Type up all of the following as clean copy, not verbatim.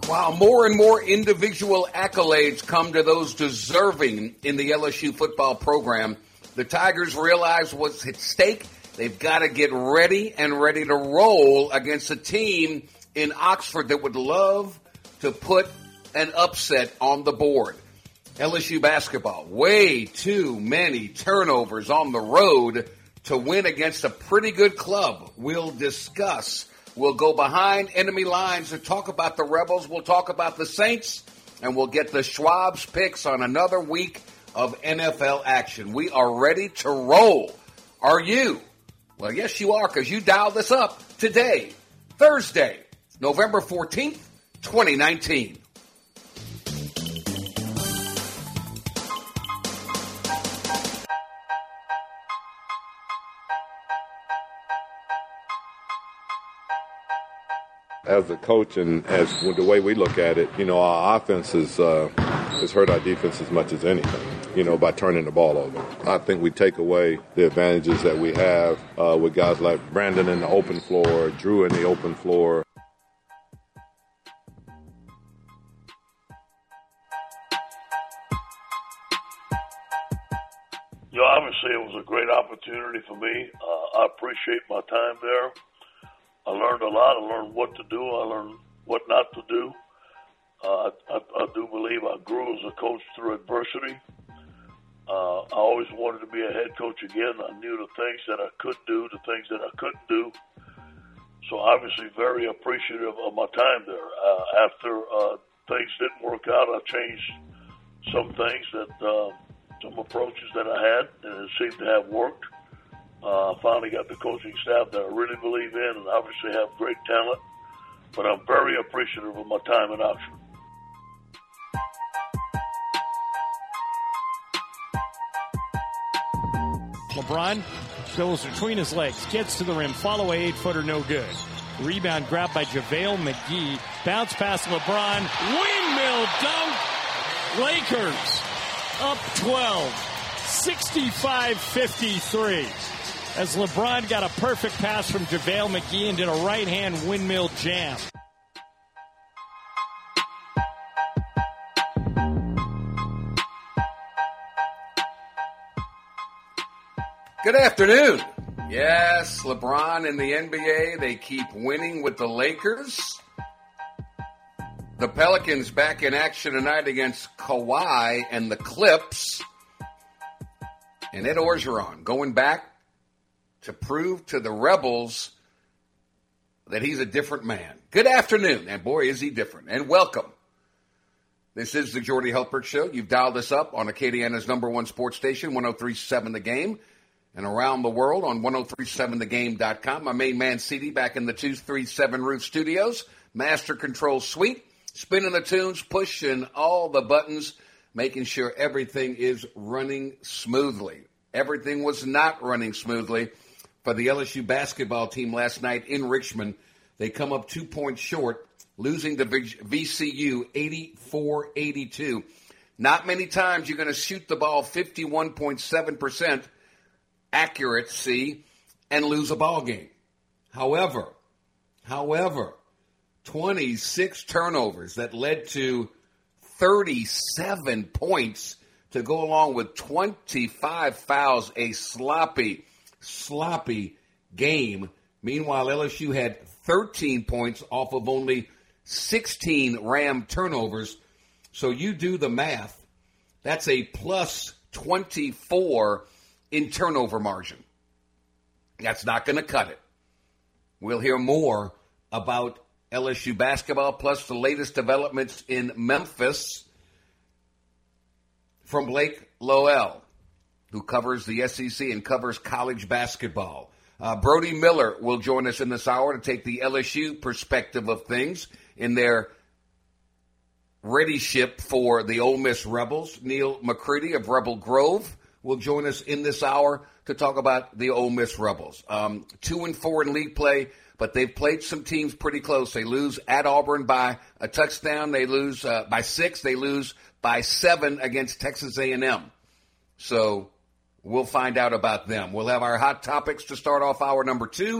While more and more individual accolades come to those deserving in the LSU football program, the Tigers realize what's at stake. They've got to get ready and ready to roll against a team in Oxford that would love to put an upset on the board. LSU basketball, way too many turnovers on the road to win against a pretty good club. We'll discuss. We'll go behind enemy lines to talk about the Rebels. We'll talk about the Saints, and we'll get the Schwab's picks on another week of NFL action. We are ready to roll. Are you? Well, yes, you are, because you dialed this up today, Thursday, November 14th, 2019. As a coach and as the way we look at it, our offense has hurt our defense as much as anything, by turning the ball over. I think we take away the advantages that we have with guys like Brandon in the open floor, Drew in the open floor. Obviously it was a great opportunity for me. I appreciate my time there. I learned a lot. I learned what to do. I learned what not to do. I do believe I grew as a coach through adversity. I always wanted to be a head coach again. I knew the things that I could do, the things that I couldn't do. So obviously very appreciative of my time there. After things didn't work out, I changed some things some approaches that I had, and it seemed to have worked. I finally got the coaching staff that I really believe in and obviously have great talent. But I'm very appreciative of my time in Oxford. LeBron goes between his legs, gets to the rim, follow-away 8-footer, no good. Rebound grabbed by JaVale McGee. Bounce pass LeBron. Windmill dunk. Lakers up 12. 65-53. As LeBron got a perfect pass from JaVale McGee and did a right-hand windmill jam. Good afternoon. Yes, LeBron and the NBA, they keep winning with the Lakers. The Pelicans back in action tonight against Kawhi and the Clips. And Ed Orgeron going back to prove to the Rebels that he's a different man. Good afternoon, and boy, is he different. And welcome. This is the Jordy Hultberg Show. You've dialed us up on Acadiana's #1 sports station, 103.7 The Game, and around the world on 1037thegame.com. My main man, CD, back in the 237 Roof Studios, Master Control Suite, spinning the tunes, pushing all the buttons, making sure everything is running smoothly. Everything was not running smoothly for the LSU basketball team last night in Richmond. They come up 2 points short, losing to VCU 84-82. Not many times you're going to shoot the ball 51.7% accuracy and lose a ball game. However, 26 turnovers that led to 37 points to go along with 25 fouls, a sloppy game. Meanwhile, LSU had 13 points off of only 16 Ram turnovers. So you do the math. That's a plus 24 in turnover margin. That's not going to cut it. We'll hear more about LSU basketball, plus the latest developments in Memphis from Blake Lowell, who covers the SEC and covers college basketball. Brody Miller will join us in this hour to take the LSU perspective of things in their readyship for the Ole Miss Rebels. Neil McCready of Rebel Grove will join us in this hour to talk about the Ole Miss Rebels. 2-4 in league play, but they've played some teams pretty close. They lose at Auburn by a touchdown. They lose by 6. They lose by 7 against Texas A&M. So we'll find out about them. We'll have our hot topics to start off hour number 2.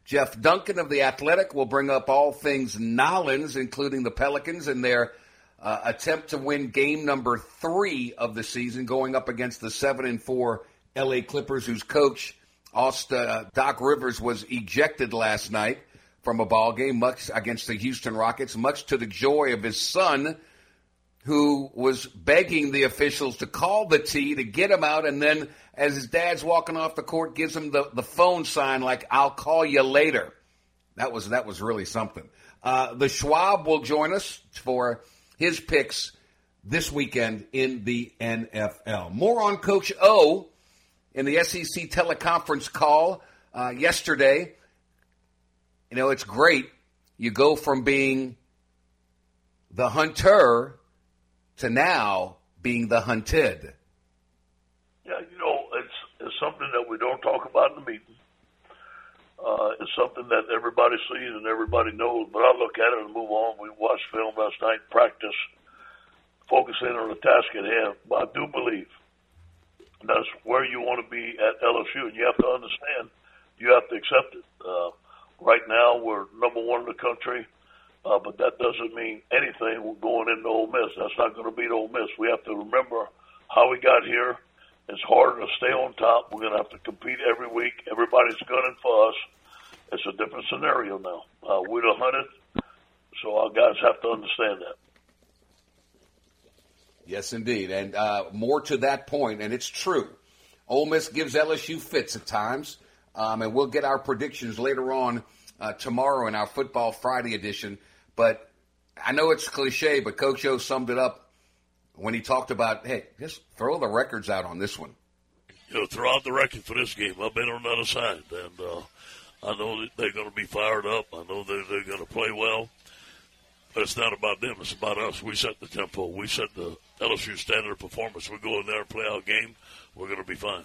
Jeff Duncan of The Athletic will bring up all things Nolans, including the Pelicans and their attempt to win game number 3 of the season, going up against the 7-4 L.A. Clippers, whose coach, Doc Rivers, was ejected last night from a ball game much against the Houston Rockets, much to the joy of his son, who was begging the officials to call the tee to get him out, and then as his dad's walking off the court, gives him the phone sign like, "I'll call you later." That was really something. The Schwab will join us for his picks this weekend in the NFL. More on Coach O in the SEC teleconference call yesterday. You know, it's great. You go from being the hunter to now being the hunted. Yeah, it's something that we don't talk about in the meeting. It's something that everybody sees and everybody knows, but I look at it and move on. We watched film last night, practice, focusing on the task at hand. But I do believe that's where you want to be at LSU, and you have to understand, you have to accept it. Right now, we're number 1 in the country, but that doesn't mean anything going into Ole Miss. That's not going to beat Ole Miss. We have to remember how we got here. It's harder to stay on top. We're going to have to compete every week. Everybody's gunning for us. It's a different scenario now. We're the hunted, so our guys have to understand that. Yes, indeed. And more to that point, and it's true. Ole Miss gives LSU fits at times, and we'll get our predictions later on tomorrow in our Football Friday edition. But I know it's cliche, but Coach O summed it up when he talked about, hey, just throw the records out on this one. Throw out the record for this game. I've been on the other side, and I know that they're going to be fired up. I know that they're going to play well. But it's not about them. It's about us. We set the tempo. We set the LSU standard of performance. We go in there and play our game. We're going to be fine.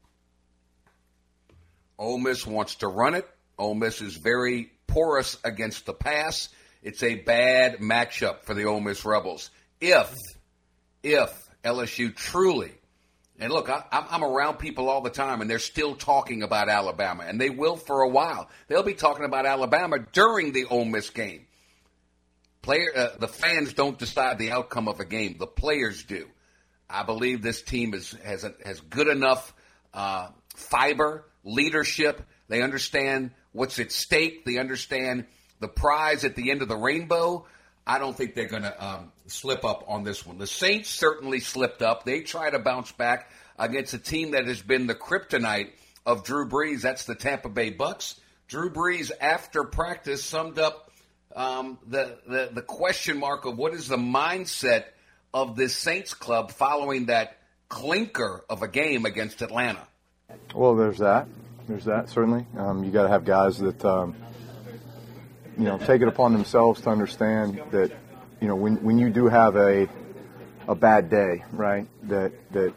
Ole Miss wants to run it. Ole Miss is very porous against the pass. It's a bad matchup for the Ole Miss Rebels. If LSU truly, and look, I'm around people all the time, and they're still talking about Alabama, and they will for a while. They'll be talking about Alabama during the Ole Miss game. The fans don't decide the outcome of a game. The players do. I believe this team has good enough fiber, leadership. They understand what's at stake. They understand the prize at the end of the rainbow. I don't think they're going to slip up on this one. The Saints certainly slipped up. They try to bounce back against a team that has been the kryptonite of Drew Brees. That's the Tampa Bay Bucks. Drew Brees, after practice, summed up the question mark of what is the mindset of this Saints club following that clinker of a game against Atlanta. Well, there's that. Certainly. You got to have guys that take it upon themselves to understand that, when you do have a bad day, right, that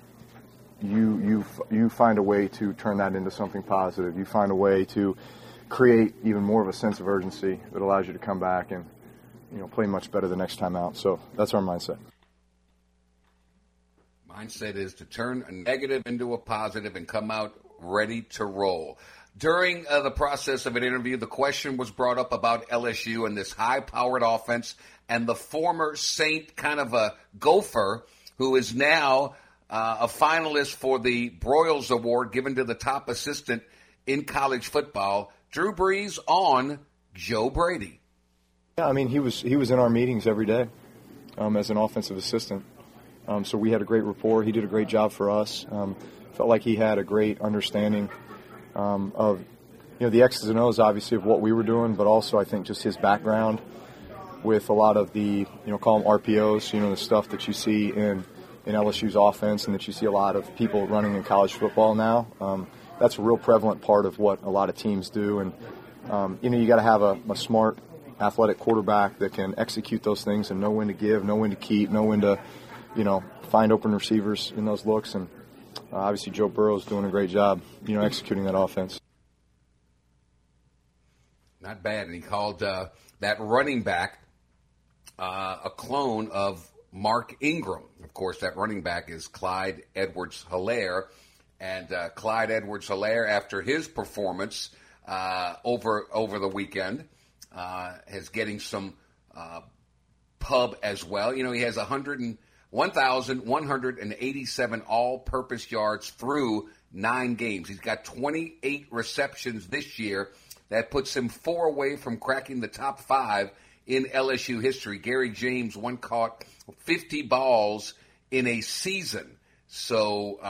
you find a way to turn that into something positive. You find a way to create even more of a sense of urgency that allows you to come back and, play much better the next time out. So that's our mindset. Mindset is to turn a negative into a positive and come out ready to roll. During the process of an interview, the question was brought up about LSU and this high-powered offense and the former Saint kind of a gopher who is now a finalist for the Broyles Award given to the top assistant in college football. Drew Brees on Joe Brady. Yeah, I mean, he was in our meetings every day as an offensive assistant. So we had a great rapport. He did a great job for us. Felt like he had a great understanding of the X's and O's, obviously, of what we were doing, but also I think just his background with a lot of the, call them RPOs, the stuff that you see in LSU's offense and that you see a lot of people running in college football now. That's a real prevalent part of what a lot of teams do. And, you got to have a smart, athletic quarterback that can execute those things and know when to give, know when to keep, know when to, find open receivers in those looks. And obviously Joe Burrow's doing a great job, executing that offense. Not bad. And he called that running back a clone of Mark Ingram. Of course, that running back is Clyde Edwards-Helaire. And Clyde Edwards-Helaire, after his performance over the weekend. Is getting some pub as well. You know, he has 1,187 all-purpose yards through 9 games. He's got 28 receptions this year. That puts him 4 away from cracking the top 5 in LSU history. Gary James caught 50 balls in a season. So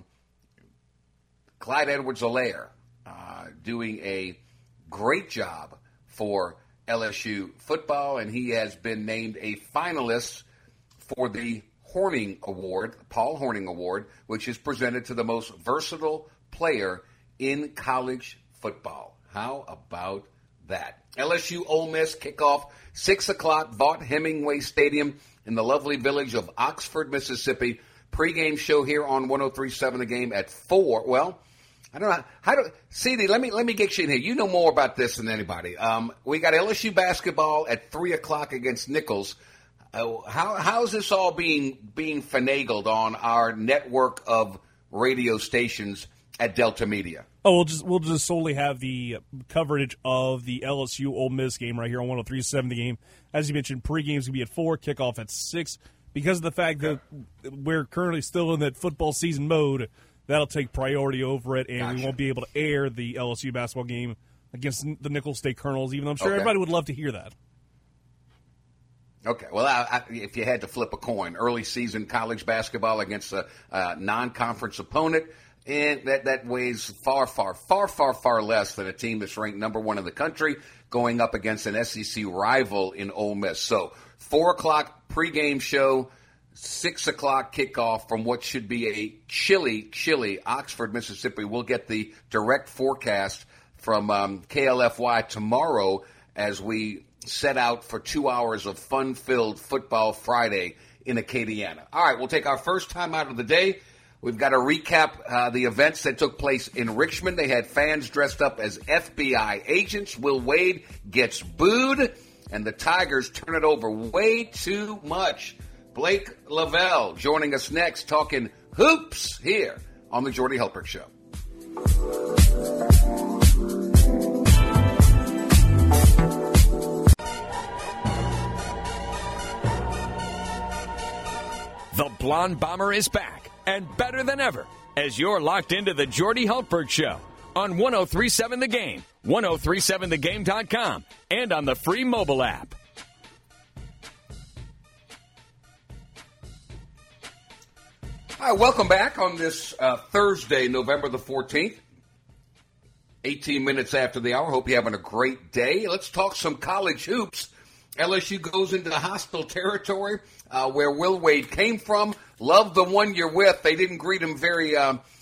Clyde Edwards-Helaire doing a great job for LSU football, and he has been named a finalist for the Horning Award, Paul Horning Award, which is presented to the most versatile player in college football. How about that? LSU Ole Miss kickoff, 6 o'clock, Vaught-Hemingway Stadium in the lovely village of Oxford, Mississippi. Pre-game show here on 103.7 The Game at 4. Well, I don't know. CD, let me get you in here. You know more about this than anybody. We got LSU basketball at 3 o'clock against Nichols. How is this all being finagled on our network of radio stations at Delta Media? Oh, we'll just solely have the coverage of the LSU Ole Miss game right here on 103.7 The Game. As you mentioned, pre-game's going to be at 4, kickoff at 6. Because of the fact that we're currently still in that football season mode, that'll take priority over it, and we won't be able to air the LSU basketball game against the Nichols State Colonels, even though I'm sure everybody would love to hear that. Okay. Well, if you had to flip a coin, early season college basketball against a non-conference opponent, and that weighs far less than a team that's ranked number 1 in the country going up against an SEC rival in Ole Miss. So 4 o'clock pregame show, 6 o'clock kickoff from what should be a chilly Oxford, Mississippi. We'll get the direct forecast from KLFY tomorrow as we set out for 2 hours of fun-filled Football Friday in Acadiana. All right, we'll take our first time out of the day. We've got to recap the events that took place in Richmond. They had fans dressed up as FBI agents. Will Wade gets booed, and the Tigers turn it over way too much. Blake Lavelle joining us next, talking hoops here on the Jordy Hultberg Show. The Blonde Bomber is back, and better than ever, as you're locked into the Jordy Hultberg Show on 103.7 The Game, 103.7thegame.com, and on the free mobile app. Hi, welcome back on this Thursday, November the 14th. 18 minutes after the hour. Hope you're having a great day. Let's talk some college hoops. LSU goes into hostile territory where Will Wade came from. Love the one you're with. They didn't greet him very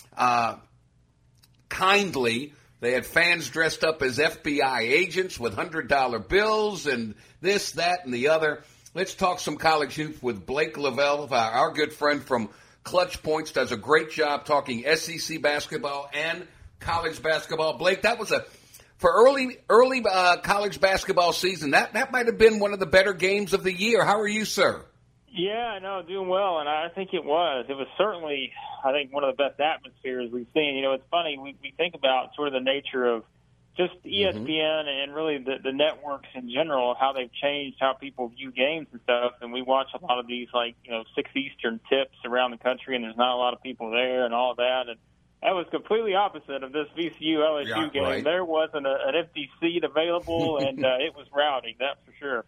kindly. They had fans dressed up as FBI agents with $100 bills and this, that, and the other. Let's talk some college hoops with Blake Lavelle, our good friend from Clutch Points, does a great job talking SEC basketball and college basketball. Blake, that was for early college basketball season. That might have been one of the better games of the year. How are you, sir? Yeah, no, doing well, and I think it was. It was certainly, I think, one of the best atmospheres we've seen. You know, it's funny, we think about sort of the nature of just ESPN and really the networks in general, how they've changed how people view games and stuff. And we watch a lot of these, 6 Eastern tips around the country, and there's not a lot of people there and all that. And that was completely opposite of this VCU-LSU game. Right. There wasn't an empty seat available, and it was rowdy, that's for sure.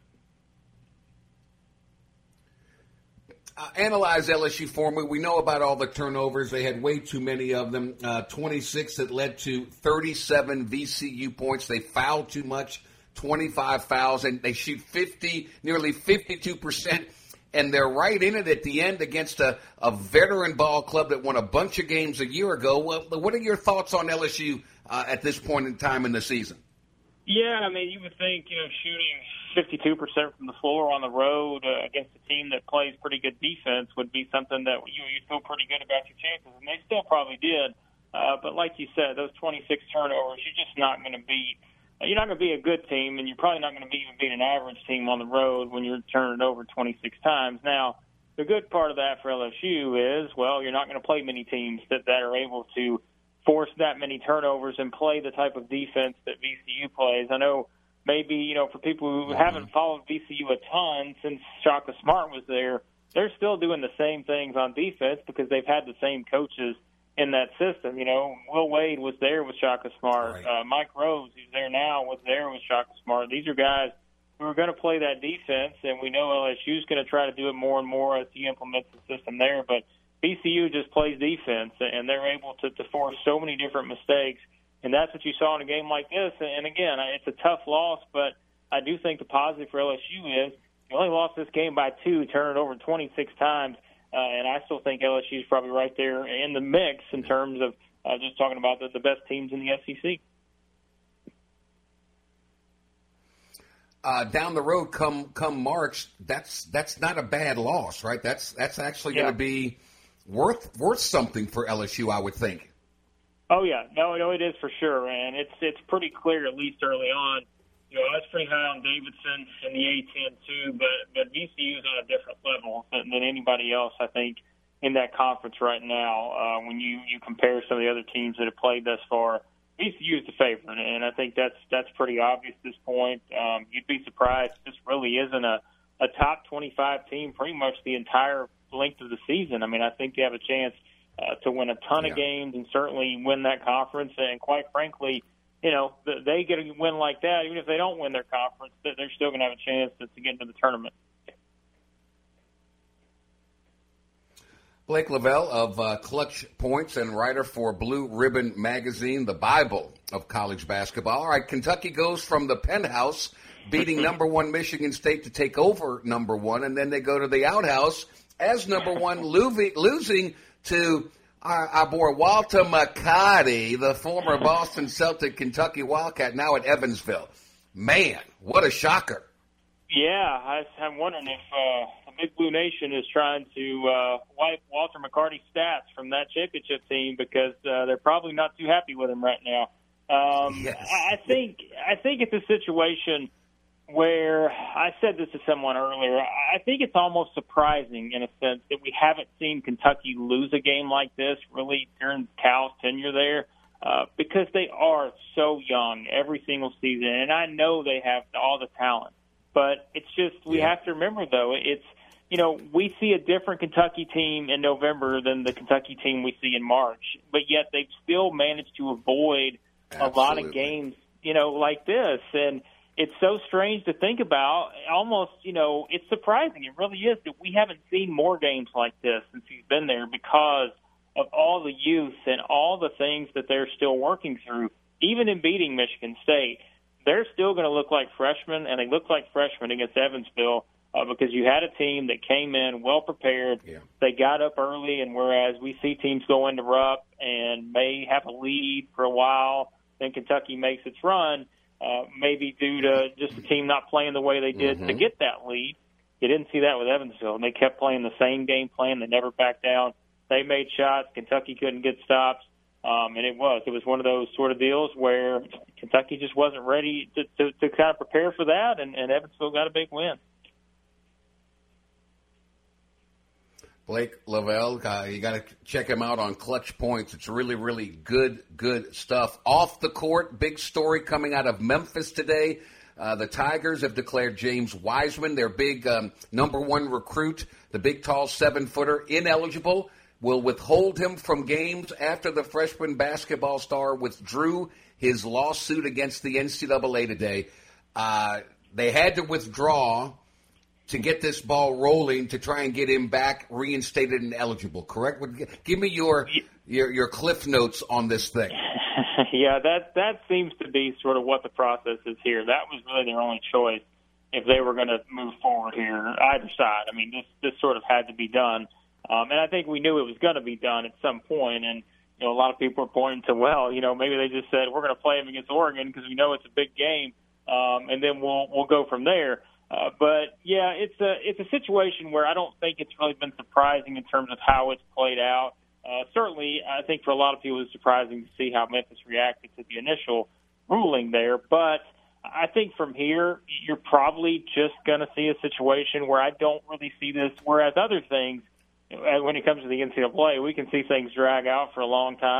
Analyze LSU for me. We know about all the turnovers. They had way too many of them. 26 that led to 37 VCU points. They fouled too much, 25 fouls, and they shoot nearly 52%. And they're right in it at the end against a veteran ball club that won a bunch of games a year ago. Well, what are your thoughts on LSU at this point in time in the season? Yeah, I mean, you would think, shooting 52% from the floor on the road against a team that plays pretty good defense would be something that you'd feel pretty good about your chances, and they still probably did. But like you said, those 26 turnovers, you're just not going to beat. You're not going to be a good team, and you're probably not going to even beat an average team on the road when you're turning it over 26 times. Now, the good part of that for LSU is, well, you're not going to play many teams that are able to force that many turnovers and play the type of defense that VCU plays. I know maybe, for people who haven't followed VCU a ton since Shaka Smart was there, they're still doing the same things on defense because they've had the same coaches in that system. Will Wade was there with Shaka Smart. Right. Mike Rose, who's there now, was there with Shaka Smart. These are guys who are going to play that defense, and we know LSU's going to try to do it more and more as he implements the system there. But VCU just plays defense, and they're able to force so many different mistakes, and that's what you saw in a game like this. And again, it's a tough loss, but I do think the positive for LSU is you only lost this game by 2, turning it over 26 times. And I still think LSU is probably right there in the mix in terms of just talking about the best teams in the SEC. Down the road, come March, that's not a bad loss, right? That's actually going to be worth something for LSU, I would think. Oh yeah, no, it is for sure, and it's pretty clear at least early on. I was pretty high on Davidson in the A-10 too, but VCU is on a different level than anybody else, I think, in that conference right now. When you compare some of the other teams that have played thus far, VCU is the favorite, and I think that's pretty obvious at this point. You'd be surprised if this really isn't a top 25 team pretty much the entire length of the season. I mean, I think they have a chance to win a ton of games and certainly win that conference, and quite frankly, they get a win like that, even if they don't win their conference, they're still going to have a chance to get into the tournament. Blake Lavelle of Clutch Points and writer for Blue Ribbon Magazine, the Bible of college basketball. All right, Kentucky goes from the penthouse, beating number 1 Michigan State to take over number 1, and then they go to the outhouse as number 1, losing to our boy Walter McCarty, the former Boston Celtic Kentucky Wildcat, now at Evansville. Man, what a shocker. Yeah, I'm wondering if the Big Blue Nation is trying to wipe Walter McCarty's stats from that championship team because they're probably not too happy with him right now. Yes. I think it's a situation where I said this to someone earlier. I think it's almost surprising in a sense that we haven't seen Kentucky lose a game like this really during Cal's tenure there because they are so young every single season, and I know they have all the talent. But it's just we have to remember, though, it's we see a different Kentucky team in November than the Kentucky team we see in March, but yet they've still managed to avoid a lot of games, like this. And it's so strange to think about. Almost, it's surprising. It really is that we haven't seen more games like this since he's been there because of all the youth and all the things that they're still working through. Even in beating Michigan State, they're still going to look like freshmen, and they look like freshmen against Evansville because you had a team that came in well prepared. Yeah. They got up early, and whereas we see teams go into Rupp and may have a lead for a while, then Kentucky makes its run, maybe due to just the team not playing the way they did to get that lead. You didn't see that with Evansville, and they kept playing the same game plan. They never backed down. They made shots. Kentucky couldn't get stops. And it was one of those sort of deals where Kentucky just wasn't ready to kind of prepare for that, and Evansville got a big win. Blake Lavelle, you got to check him out on Clutch Points. It's really, really good stuff. Off the court, big story coming out of Memphis today. The Tigers have declared James Wiseman, their big number 1 recruit, the big, tall 7-footer, ineligible. Will withhold him from games after the freshman basketball star withdrew his lawsuit against the NCAA today. They had to withdraw to get this ball rolling to try and get him back reinstated and eligible, correct? Give me your cliff notes on this thing. Yeah, that seems to be sort of what the process is here. That was really their only choice if they were going to move forward here, either side. I mean, this sort of had to be done. And I think we knew it was going to be done at some point. And, a lot of people are pointing to, maybe they just said, we're going to play him against Oregon because we know it's a big game, and then we'll go from there. But, yeah, it's a situation where I don't think it's really been surprising in terms of how it's played out. Certainly, I think for a lot of people it's surprising to see how Memphis reacted to the initial ruling there. But I think from here, you're probably just going to see a situation where I don't really see this, whereas other things, when it comes to the NCAA, we can see things drag out for a long time.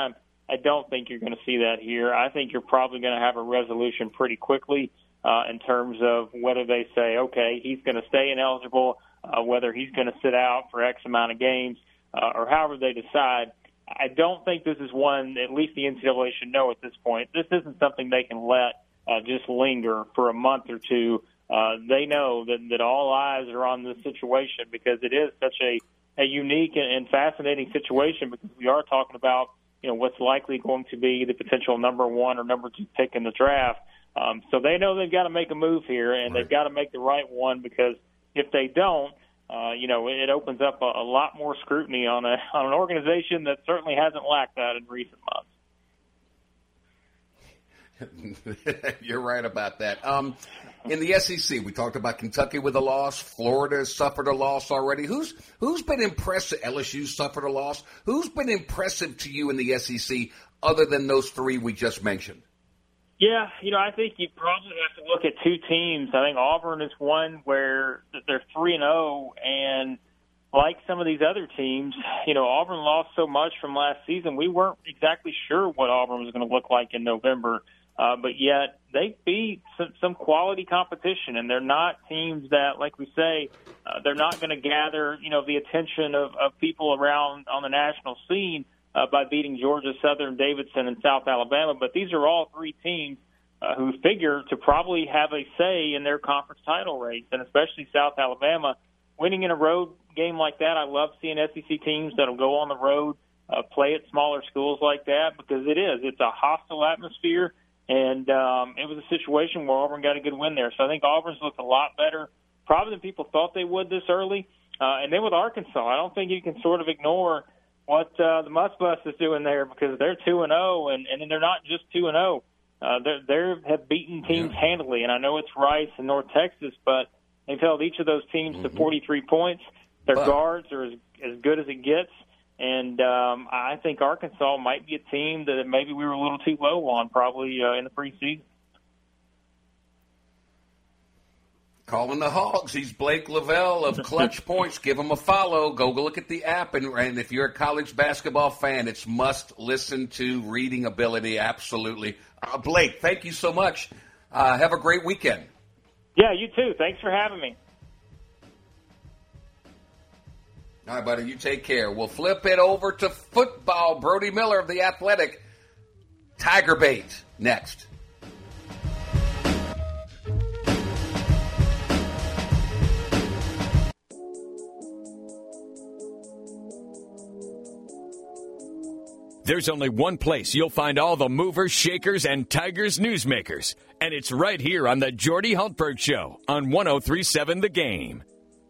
I don't think you're going to see that here. I think you're probably going to have a resolution pretty quickly in terms of whether they say, okay, he's going to stay ineligible, whether he's going to sit out for X amount of games, or however they decide. I don't think this is one, at least the NCAA should know at this point. This isn't something they can let just linger for a month or two. They know that all eyes are on this situation because it is such a unique and fascinating situation, because we are talking about, what's likely going to be the potential number 1 or number 2 pick in the draft. So they know they've got to make a move here, and they've got to make the right one, because if they don't, it opens up a lot more scrutiny on an organization that certainly hasn't lacked that in recent months. You're right about that. In the SEC, we talked about Kentucky with a loss. Florida has suffered a loss already. Who's been impressive? LSU suffered a loss. Who's been impressive to you in the SEC other than those 3 we just mentioned? Yeah, I think you probably have to look at 2 teams. I think Auburn is one where they're 3-0, and like some of these other teams, Auburn lost so much from last season. We weren't exactly sure what Auburn was going to look like in November, but yet they beat some quality competition, and they're not teams that, like we say, they're not going to gather, the attention of people around on the national scene by beating Georgia Southern, Davidson, and South Alabama. But these are all 3 teams who figure to probably have a say in their conference title race, and especially South Alabama. Winning in a road game like that, I love seeing SEC teams that will go on the road, play at smaller schools like that, because it's a hostile atmosphere, and it was a situation where Auburn got a good win there. So I think Auburn's looked a lot better, probably than people thought they would this early. And then with Arkansas, I don't think you can sort of ignore what the Muss Bus is doing there, because they're 2-0, and then they're not just 2-0. They have beaten teams handily, and I know it's Rice and North Texas, but they've held each of those teams to 43 points. Their guards are as good as it gets, and I think Arkansas might be a team that maybe we were a little too low on probably in the preseason. Calling the Hogs. He's Blake Lavelle of Clutch Points. Give him a follow. Go look at the app. And if you're a college basketball fan, it's must listen to reading ability. Absolutely. Blake, thank you so much. Have a great weekend. Yeah, you too. Thanks for having me. All right, buddy. You take care. We'll flip it over to football. Brody Miller of The Athletic. Tiger bait next. There's only one place you'll find all the movers, shakers, and Tigers newsmakers, and it's right here on the Jordy Hultberg Show on 103.7 The Game.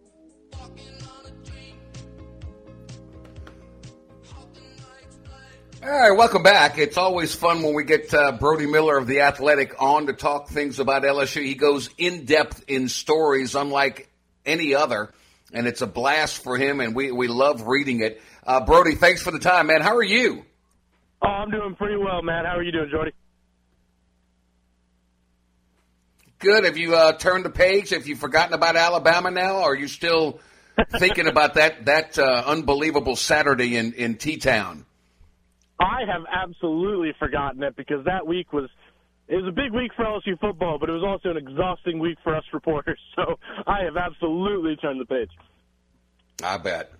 All right, welcome back. It's always fun when we get Brody Miller of The Athletic on to talk things about LSU. He goes in-depth in stories unlike any other, and it's a blast for him, and we love reading it. Brody, thanks for the time, man. How are you? Oh, I'm doing pretty well, man. How are you doing, Jordy? Good. Have you turned the page? Have you forgotten about Alabama now? Or are you still thinking about that unbelievable Saturday in T-Town? I have absolutely forgotten it, because that week was a big week for LSU football, but it was also an exhausting week for us reporters. So I have absolutely turned the page. I bet.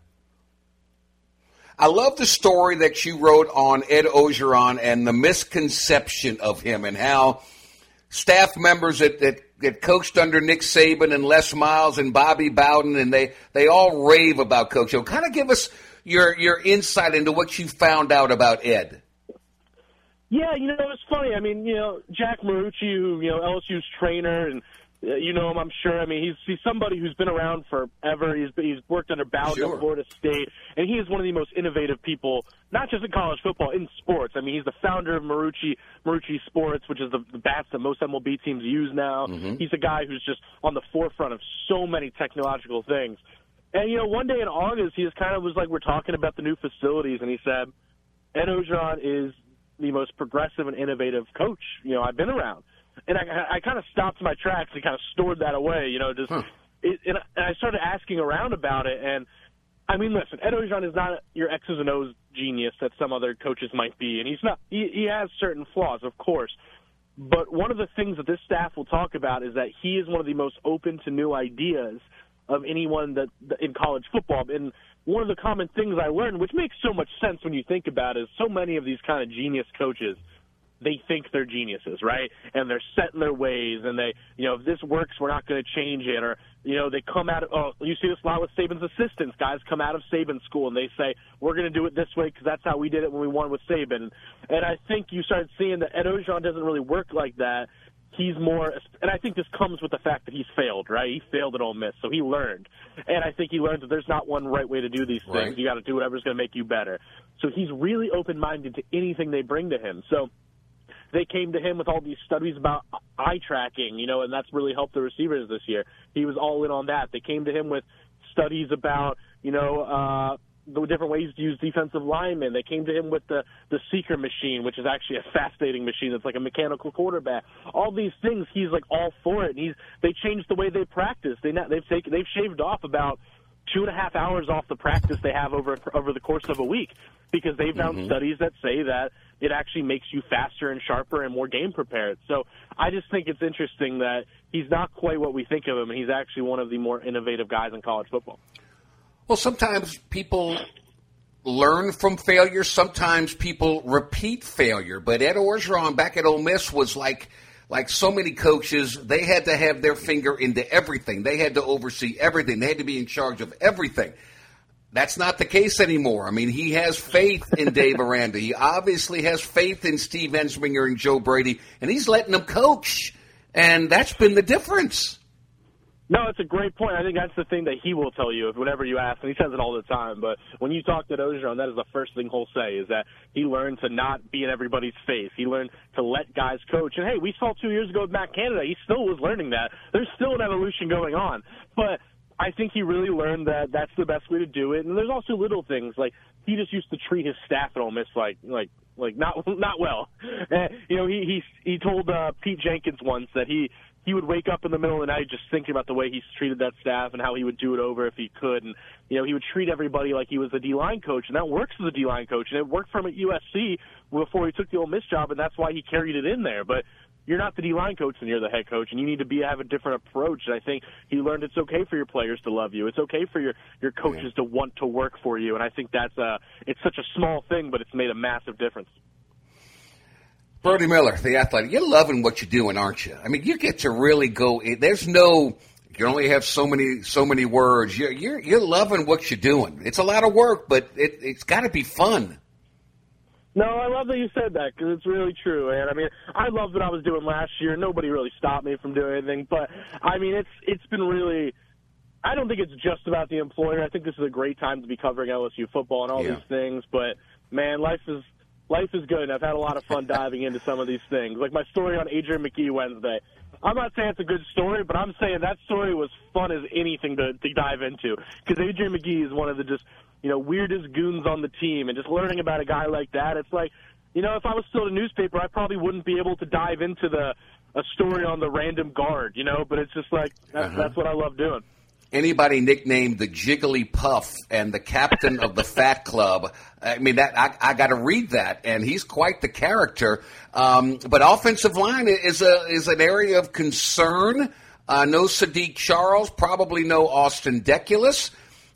I love the story that you wrote on Ed Orgeron and the misconception of him, and how staff members that coached under Nick Saban and Les Miles and Bobby Bowden, and they all rave about Coach O. Kind of give us your insight into what you found out about Ed. Yeah, it's funny. I mean, Jack Marucci, who, LSU's trainer, and you know him, I'm sure. I mean, he's somebody who's been around forever. He's worked under Bowden at Florida State, and he is one of the most innovative people, not just in college football, in sports. I mean, he's the founder of Marucci Sports, which is the bats that most MLB teams use now. Mm-hmm. He's a guy who's just on the forefront of so many technological things. And, one day in August, he just kind of was like, we're talking about the new facilities, and he said, Ed Orgeron is the most progressive and innovative coach, I've been around. And I kind of stopped my tracks and kind of stored that away, and I started asking around about it. And I mean, listen, Ed Orgeron is not your X's and O's genius that some other coaches might be, and he's not. He has certain flaws, of course. But one of the things that this staff will talk about is that he is one of the most open to new ideas of anyone that in college football. And one of the common things I learned, which makes so much sense when you think about it, is so many of these kind of genius coaches, they think they're geniuses, right? And they're set in their ways, and they, if this works, we're not going to change it. Or, they come out of, you see this a lot with Saban's assistants. Guys come out of Saban's school, and they say, we're going to do it this way because that's how we did it when we won with Saban. And I think you started seeing that Ed Orgeron doesn't really work like that. He's more, and I think this comes with the fact that he's failed, right? He failed at Ole Miss, so he learned. And I think he learned that there's not one right way to do these things. Right. You got to do whatever's going to make you better. So he's really open-minded to anything they bring to him. So they came to him with all these studies about eye tracking, and that's really helped the receivers this year. He was all in on that. They came to him with studies about, the different ways to use defensive linemen. They came to him with the seeker machine, which is actually a fascinating machine. It's like a mechanical quarterback. All these things, he's like all for it. And they changed the way they practice. They've shaved off about 2.5 hours off the practice they have over the course of a week, because they've found studies that say that it actually makes you faster and sharper and more game prepared. So I just think it's interesting that he's not quite what we think of him, and he's actually one of the more innovative guys in college football. Well, sometimes people learn from failure. Sometimes people repeat failure. But Ed Orgeron back at Ole Miss was like so many coaches, they had to have their finger into everything. They had to oversee everything. They had to be in charge of everything. That's not the case anymore. I mean, he has faith in Dave Aranda. He obviously has faith in Steve Ensminger and Joe Brady, and he's letting them coach. And that's been the difference. No, it's a great point. I think that's the thing that he will tell you whenever you ask, and he says it all the time. But when you talk to Orgeron, that is the first thing he'll say, is that he learned to not be in everybody's face. He learned to let guys coach. And, hey, we saw 2 years ago with Matt Canada. He still was learning that. There's still an evolution going on. But I think he really learned that that's the best way to do it. And there's also little things, like he just used to treat his staff at Ole Miss like not well. He told Pete Jenkins once that he would wake up in the middle of the night just thinking about the way he's treated that staff and how he would do it over if he could. And, he would treat everybody like he was a D-line coach, and that works as a D-line coach. And it worked for him at USC before he took the Ole Miss job, and that's why he carried it in there. But you're not the D-line coach and you're the head coach, and you need to have a different approach. And I think he learned it's okay for your players to love you. It's okay for your coaches to want to work for you. And I think it's such a small thing, but it's made a massive difference. Brody Miller, The Athletic. You're loving what you're doing, aren't you? I mean, you get to really go. There's no. You only have so many words. You're loving what you're doing. It's a lot of work, but it's got to be fun. No, I love that you said that, because it's really true. And I mean, I loved what I was doing last year. Nobody really stopped me from doing anything. But I mean, it's been really. I don't think it's just about the employer. I think this is a great time to be covering LSU football and all these things. But man, life is good, and I've had a lot of fun diving into some of these things. Like my story on Adrian McGee Wednesday. I'm not saying it's a good story, but I'm saying that story was fun as anything to dive into, because Adrian McGee is one of the just, weirdest goons on the team, and just learning about a guy like that, it's like, if I was still a newspaper, I probably wouldn't be able to dive into a story on the random guard, but it's just like, that's what I love doing. Anybody nicknamed the Jiggly Puff and the captain of the Fat Club. I mean, that I got to read that, and he's quite the character. But offensive line is an area of concern. No Sadiq Charles, probably no Austin Deculus.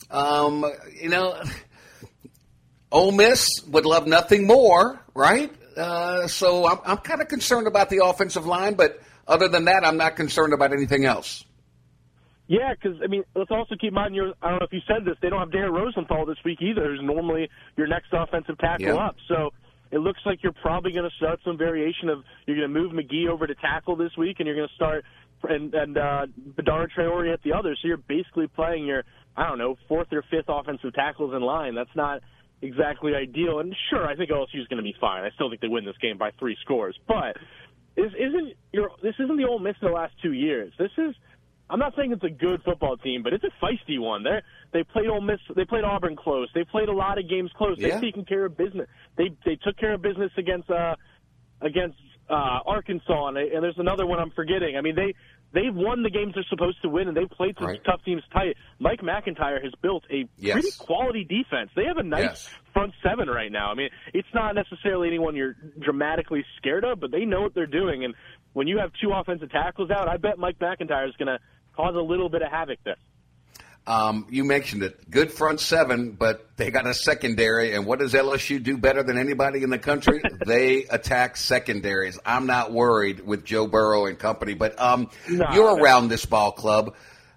Ole Miss would love nothing more, right? So I'm kind of concerned about the offensive line, but other than that, I'm not concerned about anything else. Yeah, because, I mean, let's also keep in mind, I don't know if you said this, they don't have Darren Rosenthal this week either, who's normally your next offensive tackle up. So it looks like you're probably going to start some variation of, you're going to move McGee over to tackle this week, and you're going to start and Badara Traore at the other. So you're basically playing your, fourth or fifth offensive tackles in line. That's not exactly ideal. And sure, I think LSU is going to be fine. I still think they win this game by 3 scores. But this isn't the Ole Miss in the last 2 years. I'm not saying it's a good football team, but it's a feisty one. They played Ole Miss. They played Auburn close. They played a lot of games close. They've taken care of business. They took care of business against Arkansas, and there's another one I'm forgetting. I mean, they've won the games they're supposed to win, and they've played some tough teams tight. Mike McIntyre has built a pretty quality defense. They have a nice front seven right now. I mean, it's not necessarily anyone you're dramatically scared of, but they know what they're doing. And when you have 2 offensive tackles out, I bet Mike McIntyre is going to cause a little bit of havoc there. You mentioned it. Good front seven, but they got a secondary. And what does LSU do better than anybody in the country? They attack secondaries. I'm not worried with Joe Burrow and company, but you're around this ball club.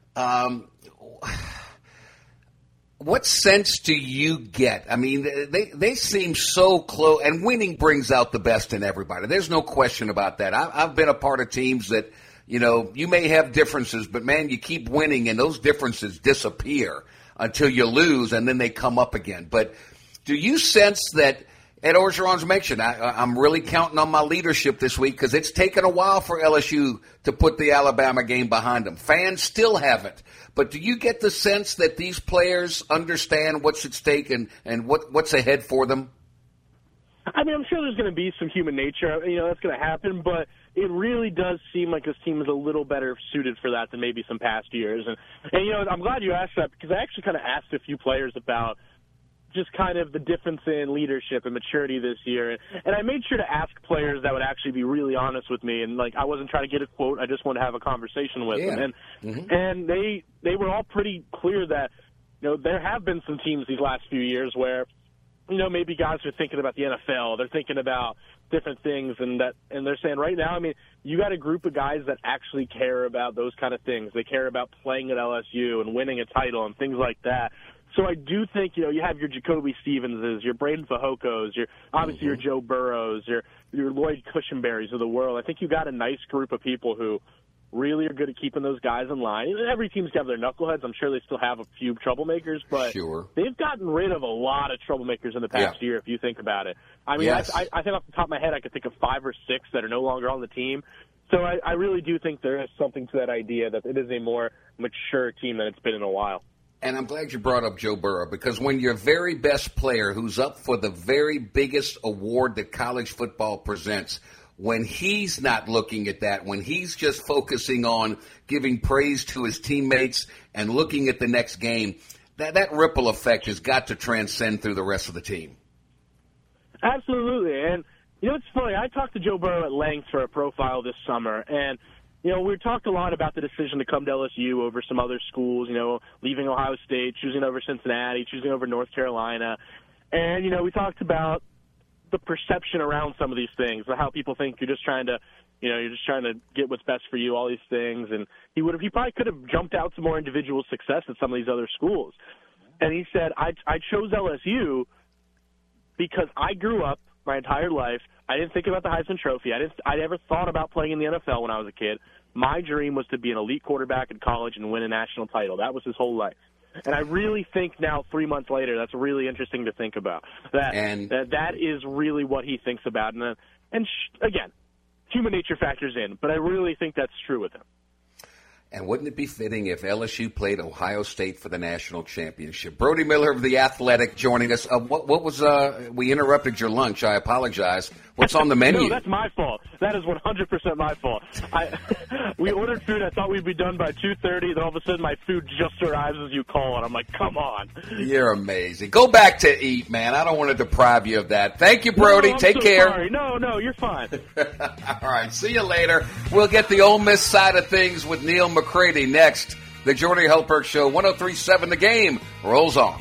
What sense do you get? I mean, they seem so close, and winning brings out the best in everybody. There's no question about that. I've been a part of teams that, you know, you may have differences, but, man, you keep winning, and those differences disappear until you lose, and then they come up again. But do you sense that, Ed Orgeron's mentioned, I'm really counting on my leadership this week because it's taken a while for LSU to put the Alabama game behind them. Fans still haven't. But do you get the sense that these players understand what's at stake and what's ahead for them? I mean, I'm sure there's going to be some human nature. You know, that's going to happen, but it really does seem like this team is a little better suited for that than maybe some past years. And you know, I'm glad you asked that because I actually kind of asked a few players about just kind of the difference in leadership and maturity this year. And I made sure to ask players that would actually be really honest with me. And, like, I wasn't trying to get a quote. I just wanted to have a conversation with them. And they were all pretty clear that, you know, there have been some teams these last few years where, you know, maybe guys are thinking about the NFL. They're thinking about different things, and they're saying right now, I mean, you got a group of guys that actually care about those kind of things. They care about playing at LSU and winning a title and things like that. So I do think, you know, you have your Jacoby Stevenses, your Braden Fajokos, your obviously your Joe Burrows, your Lloyd Cushenberrys of the world. I think you got a nice group of people who really are good at keeping those guys in line. Every team's got their knuckleheads. I'm sure they still have a few troublemakers, but they've gotten rid of a lot of troublemakers in the past year, if you think about it. I mean, I think off the top of my head, I could think of 5 or 6 that are no longer on the team. So I really do think there is something to that idea that it is a more mature team than it's been in a while. And I'm glad you brought up Joe Burrow, because when your very best player, who's up for the very biggest award that college football presents, when he's not looking at that, when he's just focusing on giving praise to his teammates and looking at the next game, that ripple effect has got to transcend through the rest of the team. Absolutely. And, you know, it's funny. I talked to Joe Burrow at length for a profile this summer, and you know, we talked a lot about the decision to come to LSU over some other schools, you know, leaving Ohio State, choosing over Cincinnati, choosing over North Carolina. And, you know, we talked about the perception around some of these things, how people think you're just trying to get what's best for you, all these things. And he probably could have jumped out some more individual success at some of these other schools. And he said, I chose LSU because I grew up my entire life. I didn't think about the Heisman Trophy. I never thought about playing in the NFL when I was a kid. My dream was to be an elite quarterback in college and win a national title. That was his whole life. And I really think now, 3 months later, that's really interesting to think about. That is really what he thinks about. And again, human nature factors in, but I really think that's true with him. And wouldn't it be fitting if LSU played Ohio State for the national championship? Brody Miller of The Athletic joining us. What was we interrupted your lunch. I apologize. What's on the menu? No, that's my fault. That is 100% my fault. We ordered food. I thought we'd be done by 2:30. Then all of a sudden my food just arrives as you call, and I'm like, come on. You're amazing. Go back to eat, man. I don't want to deprive you of that. Thank you, Brody. No, Take care. Sorry. No, you're fine. All right. See you later. We'll get the Ole Miss side of things with Neil McCready next. The Jordy Hultberg Show, 103.7 The Game, rolls on.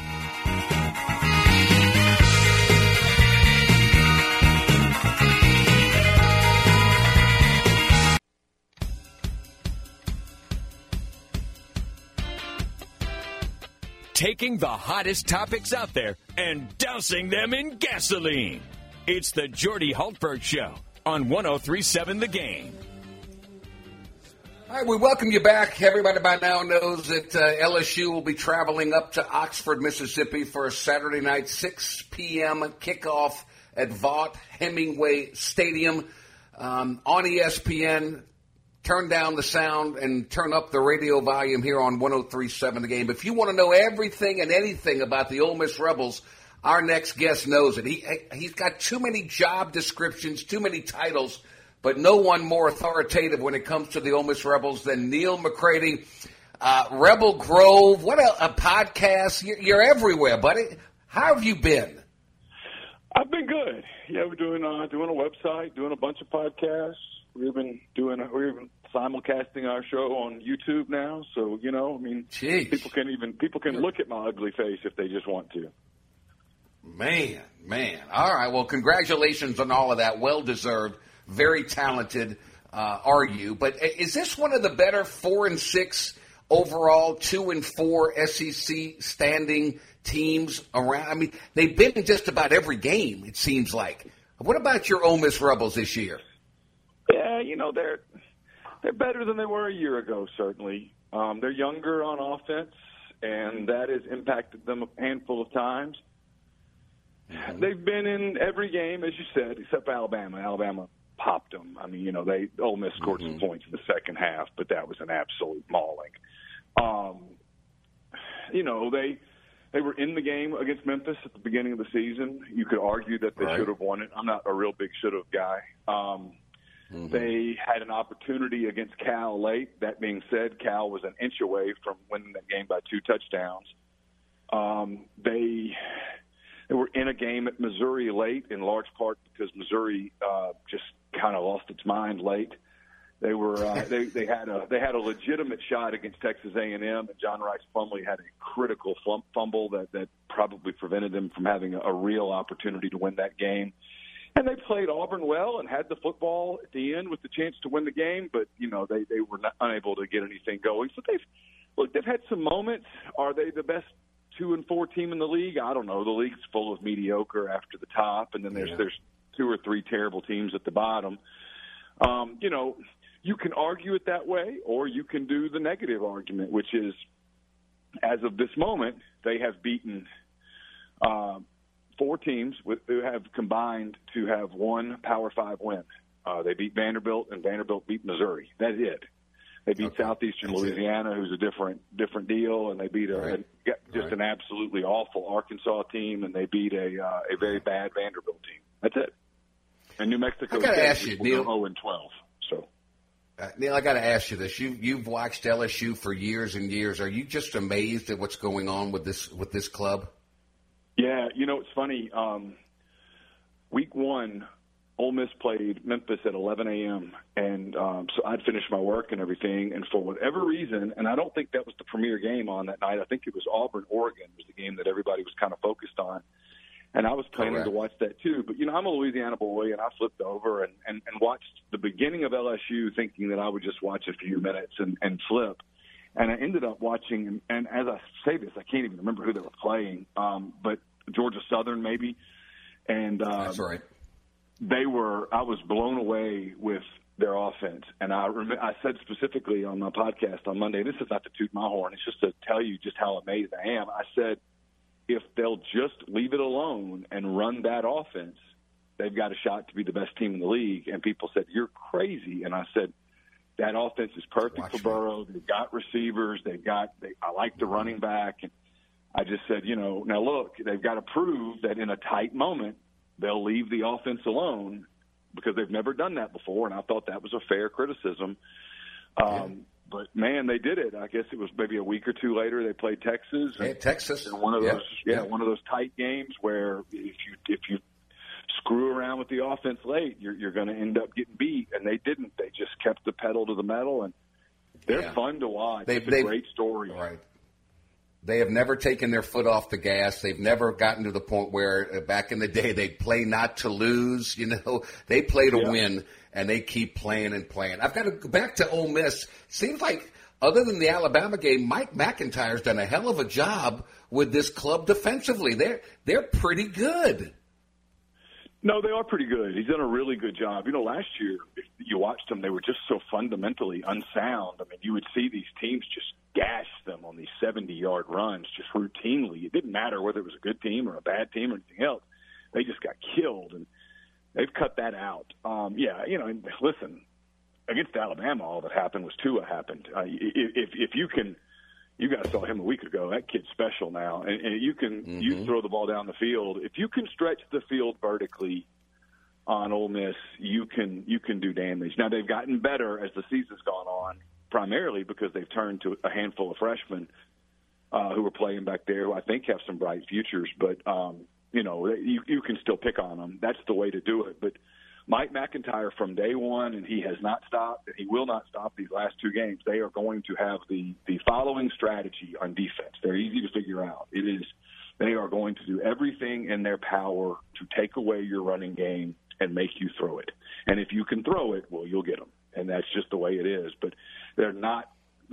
Taking the hottest topics out there and dousing them in gasoline. It's the Jordy Hultberg Show on 103.7 The Game. All right, we welcome you back. Everybody by now knows that LSU will be traveling up to Oxford, Mississippi for a Saturday night 6 p.m. kickoff at Vaught Hemingway Stadium on ESPN. Turn down the sound and turn up the radio volume here on 103.7 The Game. If you want to know everything and anything about the Ole Miss Rebels, our next guest knows it. He's got too many job descriptions, too many titles but no one more authoritative when it comes to the Ole Miss Rebels than Neil McCready. Rebel Grove, what a podcast. You're everywhere, buddy. How have you been? I've been good. Yeah, we're doing a website, doing a bunch of podcasts. We're even simulcasting our show on YouTube now. So, Jeez. people can look at my ugly face if they just want to. Man. All right. Well, congratulations on all of that. Well deserved. Very talented are you. But is this one of the better 4-6 overall, 2-4 SEC standing teams around? I mean, they've been in just about every game, it seems like. What about your Ole Miss Rebels this year? Yeah, they're better than they were a year ago, certainly. They're younger on offense, and that has impacted them a handful of times. Mm-hmm. They've been in every game, as you said, except Alabama. Alabama popped them. I mean, Ole Miss scored some points in the second half, but that was an absolute mauling. They were in the game against Memphis at the beginning of the season. You could argue that they should have won it. I'm not a real big should have guy. They had an opportunity against Cal late. That being said, Cal was an inch away from winning that game by 2 touchdowns. They were in a game at Missouri late, in large part because Missouri just kind of lost its mind late. They were they had a legitimate shot against Texas A&M, and John Rice Plumlee had a critical fumble that probably prevented them from having a real opportunity to win that game. And they played Auburn well and had the football at the end with the chance to win the game, but they were unable to get anything going. So they've had some moments. Are they the best 2-4 team in the league? I don't know. The league's full of mediocre after the top, and then there's 2 or 3 terrible teams at the bottom. You can argue it that way, or you can do the negative argument, which is, as of this moment, they have beaten 4 teams who have combined to have 1 Power 5 win. They beat Vanderbilt, and Vanderbilt beat Missouri. That's it. They beat Southeastern Louisiana, who's a different deal, and they beat an absolutely awful Arkansas team, and they beat a very bad Vanderbilt team. That's it. And New Mexico State was 0-12. So. Neil, I got to ask you this. You've watched LSU for years and years. Are you just amazed at what's going on with this club? Yeah, it's funny. Week 1, Ole Miss played Memphis at 11 a.m., and so I'd finished my work and everything, and for whatever reason, and I don't think that was the premier game on that night. I think it was Auburn-Oregon was the game that everybody was kind of focused on. And I was planning to watch that too. But, I'm a Louisiana boy, and I flipped over and watched the beginning of LSU thinking that I would just watch a few minutes and flip. And I ended up watching, and as I say this, I can't even remember who they were playing, but Georgia Southern maybe. And that's right. I was blown away with their offense. And I said specifically on my podcast on Monday, this is not to toot my horn, it's just to tell you just how amazed I am. I said, if they'll just leave it alone and run that offense, they've got a shot to be the best team in the league. And people said, you're crazy. And I said, that offense is perfect for Burrow. They've got receivers. I like the running back. And I just said, now look, they've got to prove that in a tight moment, they'll leave the offense alone because they've never done that before. And I thought that was a fair criticism. But man, they did it. I guess it was maybe a week or 2 later they played Texas. Texas. And one of those tight games where if you screw around with the offense late, you're going to end up getting beat. And they didn't. They just kept the pedal to the metal, and they're fun to watch. It's a great story. Right. They have never taken their foot off the gas. They've never gotten to the point where back in the day they'd play not to lose. They play to win. And they keep playing and playing. I've got to go back to Ole Miss. Seems like, other than the Alabama game, Mike McIntyre's done a hell of a job with this club defensively. They're pretty good. No, they are pretty good. He's done a really good job. Last year, if you watched them, they were just so fundamentally unsound. I mean, you would see these teams just gash them on these 70-yard runs just routinely. It didn't matter whether it was a good team or a bad team or anything else. They just got killed, and they've cut that out. And listen, against Alabama, all that happened was Tua happened. If you can, you guys saw him a week ago. That kid's special now, and you can you throw the ball down the field. If you can stretch the field vertically, on Ole Miss, you can do damage. Now, they've gotten better as the season's gone on, primarily because they've turned to a handful of freshmen who are playing back there who I think have some bright futures. But, you can still pick on them. That's the way to do it. But Mike McIntyre from day one, and he has not stopped, and he will not stop these last two games, they are going to have the following strategy on defense. They're easy to figure out. They are going to do everything in their power to take away your running game and make you throw it. And if you can throw it, well, you'll get them. And that's just the way it is. But I'm not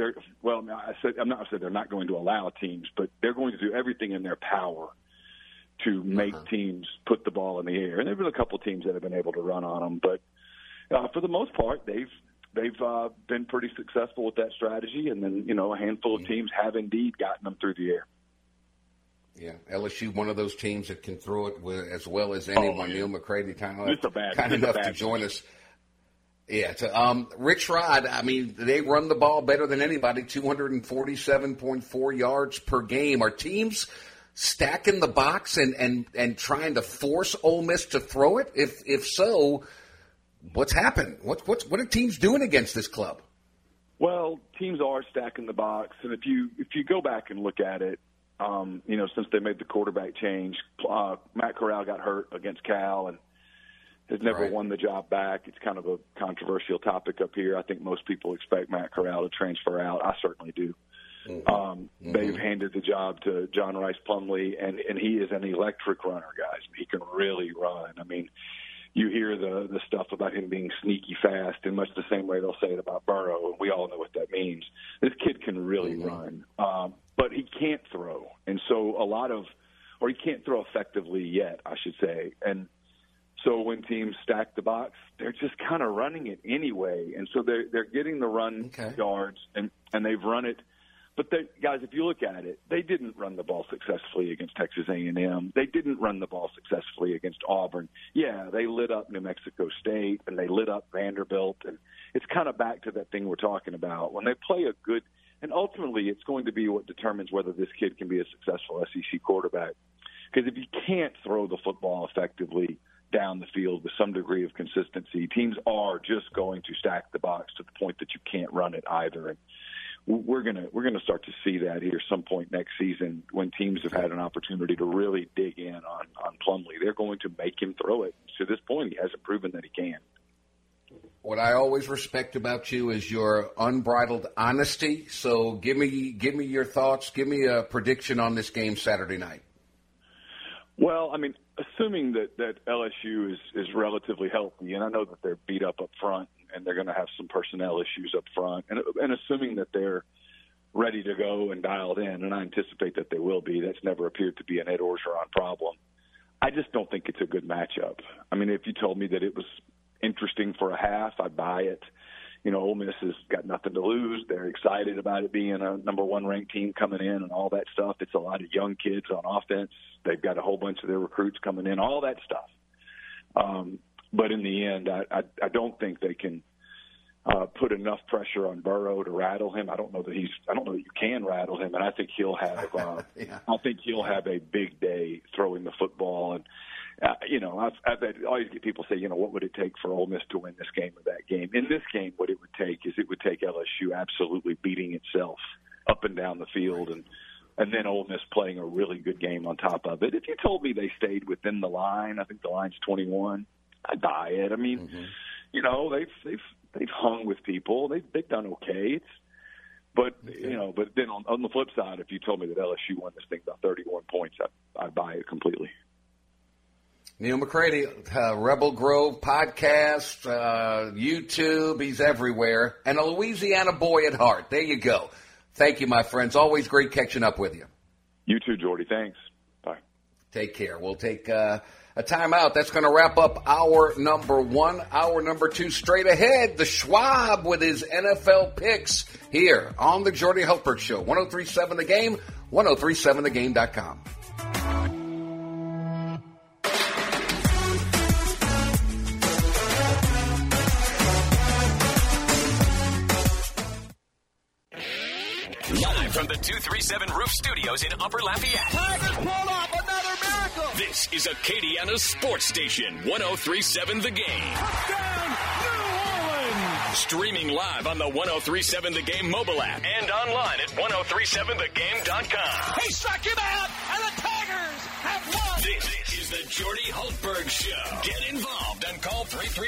saying they're not going to allow teams, but they're going to do everything in their power to make teams put the ball in the air. And there have been a couple teams that have been able to run on them, but for the most part, they've been pretty successful with that strategy. And then, a handful of teams have indeed gotten them through the air. Yeah, LSU, one of those teams that can throw it as well as anyone. Neil McCready, kind enough to join us. Yeah, Rich Rod, they run the ball better than anybody, 247.4 yards per game. Are teams stacking the box and trying to force Ole Miss to throw it? If so, what's happened? What are teams doing against this club? Well, teams are stacking the box, and if you go back and look at it, since they made the quarterback change, Matt Corral got hurt against Cal and has never won the job back. It's kind of a controversial topic up here. I think most people expect Matt Corral to transfer out. I certainly do. They've handed the job to John Rice Plumlee, and he is an electric runner, guys. He can really run. You hear the stuff about him being sneaky fast in much the same way they'll say it about Burrow, and we all know what that means. This kid can really run, but he can't throw. And so he can't throw effectively yet, I should say. And so when teams stack the box, they're just kind of running it anyway. And so they're getting the run yards, and they've run it. But, guys, if you look at it, they didn't run the ball successfully against Texas A&M. They didn't run the ball successfully against Auburn. Yeah, they lit up New Mexico State, and they lit up Vanderbilt. And it's kind of back to that thing we're talking about. When they play a good – and ultimately it's going to be what determines whether this kid can be a successful SEC quarterback. Because if you can't throw the football effectively down the field with some degree of consistency, teams are just going to stack the box to the point that you can't run it either. And we're gonna start to see that here some point next season when teams have had an opportunity to really dig in on Plumlee. They're going to make him throw it. To this point, he hasn't proven that he can. What I always respect about you is your unbridled honesty. So give me your thoughts. Give me a prediction on this game Saturday night. Well, assuming that LSU is relatively healthy, and I know that they're beat up front and they're going to have some personnel issues up front, and assuming that they're ready to go and dialed in, and I anticipate that they will be. That's never appeared to be an Ed Orgeron problem. I just don't think it's a good matchup. If you told me that it was interesting for a half, I'd buy it. Ole Miss has got nothing to lose. They're excited about it being a number one ranked team coming in and all that stuff. It's a lot of young kids on offense. They've got a whole bunch of their recruits coming in, all that stuff. But in the end, I don't think they can put enough pressure on Burrow to rattle him. I don't know that you can rattle him, and I think he'll have a big day throwing the football. And I've always get people say, what would it take for Ole Miss to win this game or that game? In this game, what it would take LSU absolutely beating itself up and down the field, and then Ole Miss playing a really good game on top of it. If you told me they stayed within the line, I think the line's 21, I'd buy it. They've hung with people. They've done okay. But then on the flip side, if you told me that LSU won this thing by 31 points, I'd buy it completely. Neil McCready, Rebel Grove podcast, YouTube, he's everywhere, and a Louisiana boy at heart. There you go. Thank you, my friends. Always great catching up with you. You too, Jordy. Thanks. Bye. Take care. We'll take a timeout. That's going to wrap up hour number one. Hour number two straight ahead. The Schwab with his NFL picks here on the Jordy Hultberg Show. 103.7 The Game, 103.7thegame.com. Live from the 237 Roof Studios in Upper Lafayette. Tigers pulled off another miracle. This is Acadiana's sports station, 103.7 The Game. Touchdown, New Orleans! Streaming live on the 103.7 The Game mobile app and online at 1037thegame.com. He struck him out, and the Tigers have won! This is the Jordy Hultberg Show. Get involved and call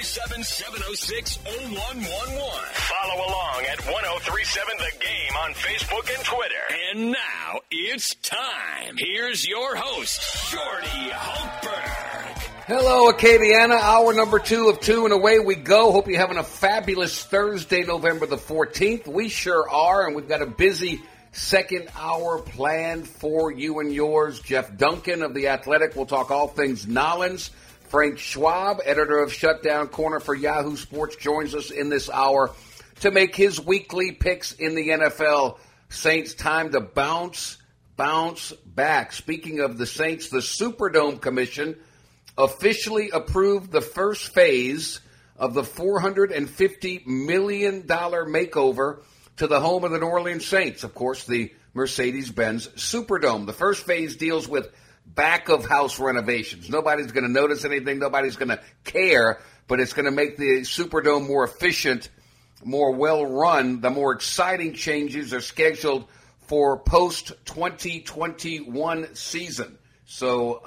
337-706-0111. Follow along at 1037 The Game on Facebook and Twitter. And now it's time. Here's your host, Jordy Hultberg. Hello, Acadiana. Hour number 2 of 2, and away we go. Hope you're having a fabulous Thursday, November the 14th. We sure are, and we've got a busy second hour planned for you and yours. Jeff Duncan of The Athletic will talk all things Nolens. Frank Schwab, editor of Shutdown Corner for Yahoo Sports, joins us in this hour to make his weekly picks in the NFL. Saints, time to bounce back. Speaking of the Saints, the Superdome Commission officially approved the first phase of the $450 million makeover to the home of the New Orleans Saints. Of course, the Mercedes-Benz Superdome. The first phase deals with back-of-house renovations. Nobody's going to notice anything. Nobody's going to care, but it's going to make the Superdome more efficient, more well-run. The more exciting changes are scheduled for post-2021 season. So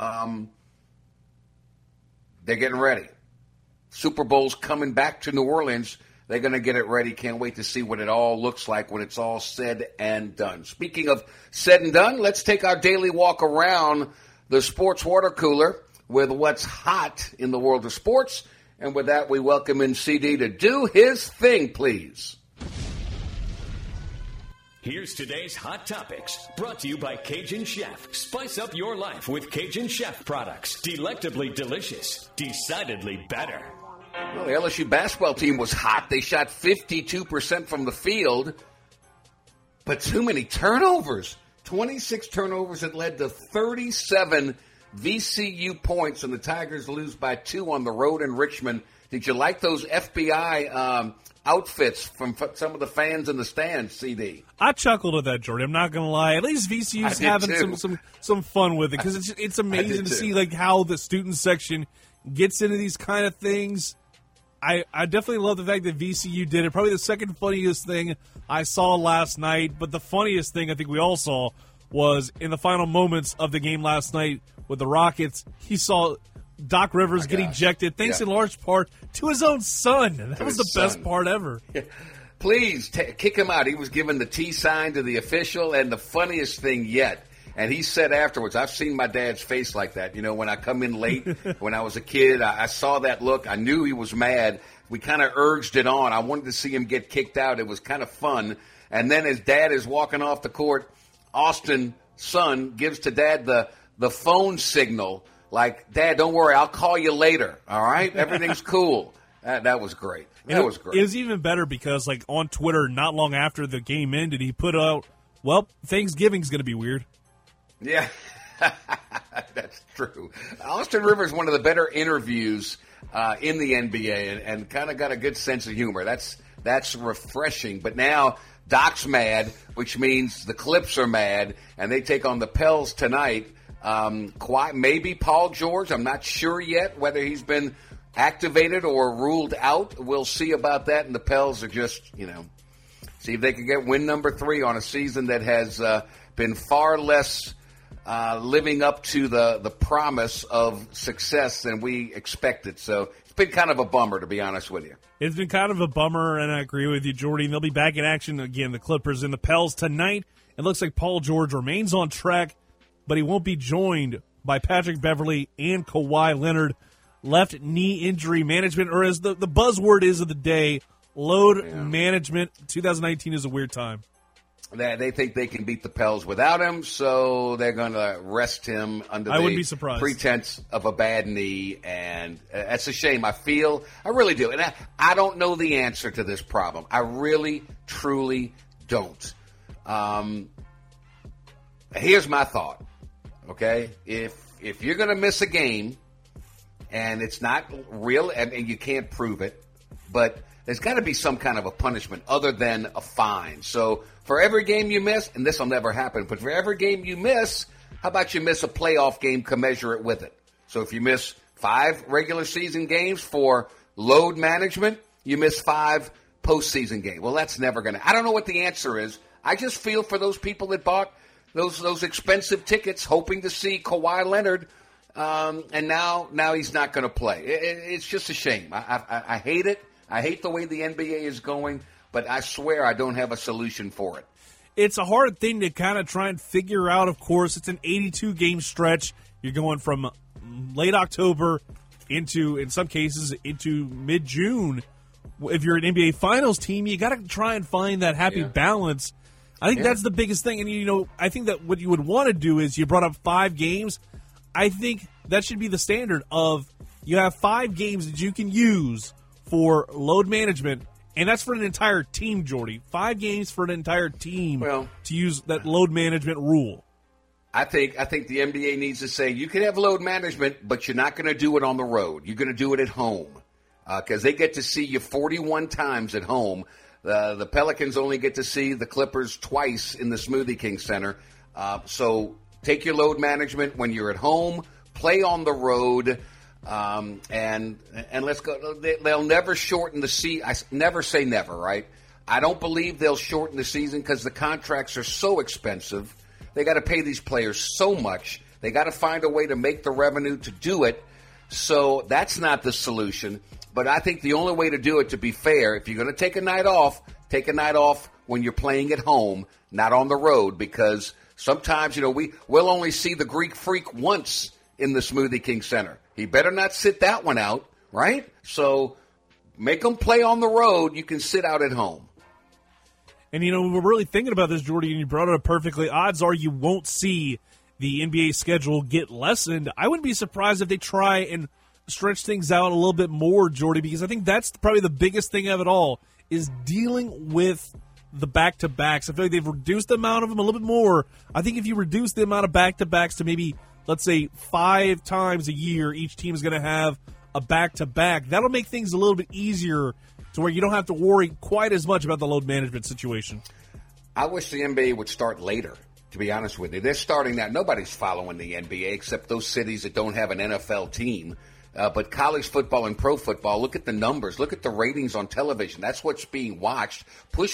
they're getting ready. Super Bowl's coming back to New Orleans. They're going to get it ready. Can't wait to see what it all looks like when it's all said and done. Speaking of said and done, let's take our daily walk around the sports water cooler with what's hot in the world of sports. And with that, we welcome in CD to do his thing, please. Here's today's Hot Topics, brought to you by Cajun Chef. Spice up your life with Cajun Chef products. Delectably delicious, decidedly better. Well, the LSU basketball team was hot. They shot 52% from the field, but too many turnovers. 26 turnovers that led to 37 VCU points, and the Tigers lose by 2 on the road in Richmond. Did you like those FBI outfits from some of the fans in the stands, CD? I chuckled at that, Jordan. I'm not going to lie. At least VCU's having some fun with it, because it's amazing to see like how the student section gets into these kind of things. I definitely love the fact that VCU did it. Probably the second funniest thing I saw last night, but the funniest thing I think we all saw was in the final moments of the game last night with the Rockets. He saw Doc Rivers get ejected, thanks in large part to his own son. That was the best part ever. Yeah. Please kick him out. He was given the T sign to the official, and the funniest thing yet, and he said afterwards, I've seen my dad's face like that. You know, when I come in late, when I was a kid, I saw that look. I knew he was mad. We kind of urged it on. I wanted to see him get kicked out. It was kind of fun. And then his dad is walking off the court. Austin's son gives to Dad the phone signal, like, Dad, don't worry, I'll call you later, all right? Everything's cool. That was great. That was great. It was even better because, like, on Twitter, not long after the game ended, he put out, well, Thanksgiving's going to be weird. Yeah, that's true. Austin Rivers, one of the better interviews in the NBA, and kind of got a good sense of humor. That's refreshing. But now Doc's mad, which means the Clips are mad, and they take on the Pels tonight. Maybe Paul George. I'm not sure yet whether he's been activated or ruled out. We'll see about that. And the Pels are just, see if they can get win number 3 on a season that has been far less living up to the promise of success than we expected. So it's been kind of a bummer, to be honest with you. It's been kind of a bummer, and I agree with you, Jordy. They'll be back in action again, the Clippers and the Pels tonight. It looks like Paul George remains on track, but he won't be joined by Patrick Beverley and Kawhi Leonard. Left knee injury management, or as the buzzword is of the day, load management. 2019 is a weird time. They think they can beat the Pels without him, so they're going to rest him under the pretense of a bad knee, and that's a shame. I really do. And I don't know the answer to this problem. I really, truly don't. Here's my thought, okay? If you're going to miss a game, and it's not real, and you can't prove it, but there's got to be some kind of a punishment other than a fine. So for every game you miss, and this will never happen, but for every game you miss, How about you miss a playoff game, commensurate with it? So if you miss 5 regular season games for load management, you miss 5 postseason games. Well, that's never going to. I don't know what the answer is. I just feel for those people that bought those expensive tickets, hoping to see Kawhi Leonard, and now he's not going to play. It's just a shame. I hate it. I hate the way the NBA is going, but I swear I don't have a solution for it. It's a hard thing to kind of try and figure out, of course. It's an 82-game stretch. You're going from late October into, in some cases, into mid-June. If you're an NBA Finals team, you got to try and find that happy balance. I think that's the biggest thing. And, I think that what you would want to do is you brought up 5 games. I think that should be the standard of you have 5 games that you can use for load management. And that's for an entire team, Jordy. 5 games for an entire team to use that load management rule. I think the NBA needs to say you can have load management, but you're not going to do it on the road. You're going to do it at home because they get to see you 41 times at home. The Pelicans only get to see the Clippers twice in the Smoothie King Center. So take your load management when you're at home, play on the road. And let's go. They'll never shorten the season. I never say never, right? I don't believe they'll shorten the season because the contracts are so expensive. They got to pay these players so much. They got to find a way to make the revenue to do it. So that's not the solution. But I think the only way to do it, to be fair, if you're going to take a night off when you're playing at home, not on the road, because sometimes, we'll only see the Greek Freak once in the Smoothie King Center. He better not sit that one out, right? So make them play on the road. You can sit out at home. And, we're really thinking about this, Jordy, and you brought it up perfectly. Odds are you won't see the NBA schedule get lessened. I wouldn't be surprised if they try and stretch things out a little bit more, Jordy, because I think that's probably the biggest thing of it all is dealing with the back-to-backs. I feel like they've reduced the amount of them a little bit more. I think if you reduce the amount of back-to-backs to maybe, let's say, 5 times a year, each team is going to have a back-to-back. That'll make things a little bit easier to where you don't have to worry quite as much about the load management situation. I wish the NBA would start later, to be honest with you. They're starting that. Nobody's following the NBA except those cities that don't have an NFL team. But college football and pro football, look at the numbers. Look at the ratings on television. That's what's being watched. Push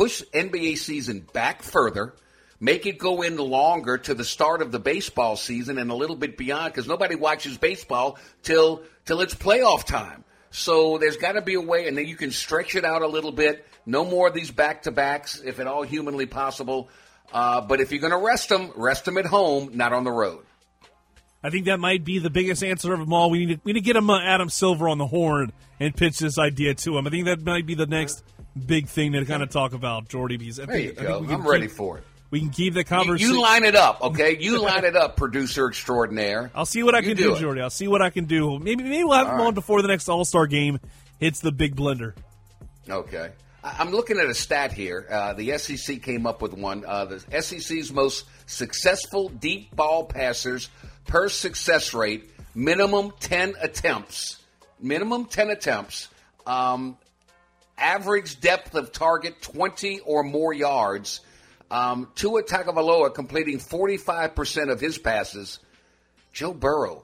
NBA season back further. Make it go in longer to the start of the baseball season and a little bit beyond, because nobody watches baseball till it's playoff time. So there's got to be a way, and then you can stretch it out a little bit. No more of these back-to-backs, if at all humanly possible. But if you're going to rest them at home, not on the road. I think that might be the biggest answer of them all. We need to get him Adam Silver on the horn and pitch this idea to him. I think that might be the next big thing to kind of talk about, Jordy. Because there you go. I'm ready for it. We can keep the conversation. You line it up, okay? You line it up, producer extraordinaire. I'll see what I can do, Jordy. I'll see what I can do. Maybe we'll have him on before the next All-Star game hits the big blender. Okay. I'm looking at a stat here. The SEC came up with one. The SEC's most successful deep ball passers per success rate, minimum 10 attempts. Average depth of target 20 or more yards. Tua Tagovailoa completing 45% of his passes. Joe Burrow,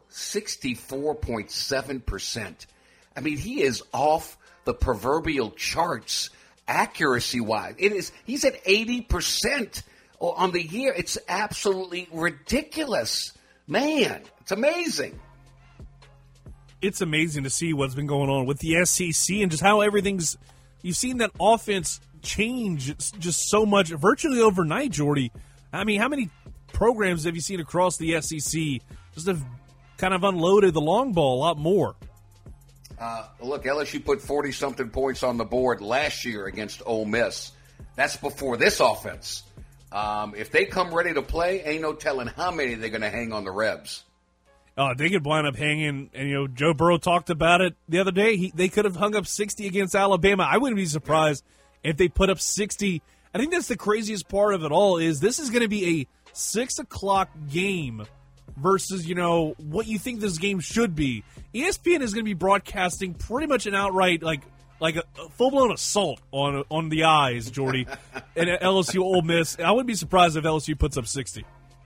64.7%. I mean, he is off the proverbial charts accuracy-wise. He's at 80% on the year. It's absolutely ridiculous. Man, it's amazing. It's amazing to see what's been going on with the SEC and just how everything's – you've seen that offense change just so much virtually overnight, Jordy. I mean, how many programs have you seen across the SEC just have kind of unloaded the long ball a lot more? Look, LSU put 40-something points on the board last year against Ole Miss. That's before this offense. If they come ready to play, ain't no telling how many they're going to hang on the Rebs. They could wind up hanging, and Joe Burrow talked about it the other day. They could have hung up 60 against Alabama. I wouldn't be surprised if they put up 60. I think that's the craziest part of it all is this is going to be a 6 o'clock game versus, what you think this game should be. ESPN is going to be broadcasting pretty much an outright, like a full-blown assault on the eyes, Jordy, and LSU Ole Miss. I wouldn't be surprised if LSU puts up 60.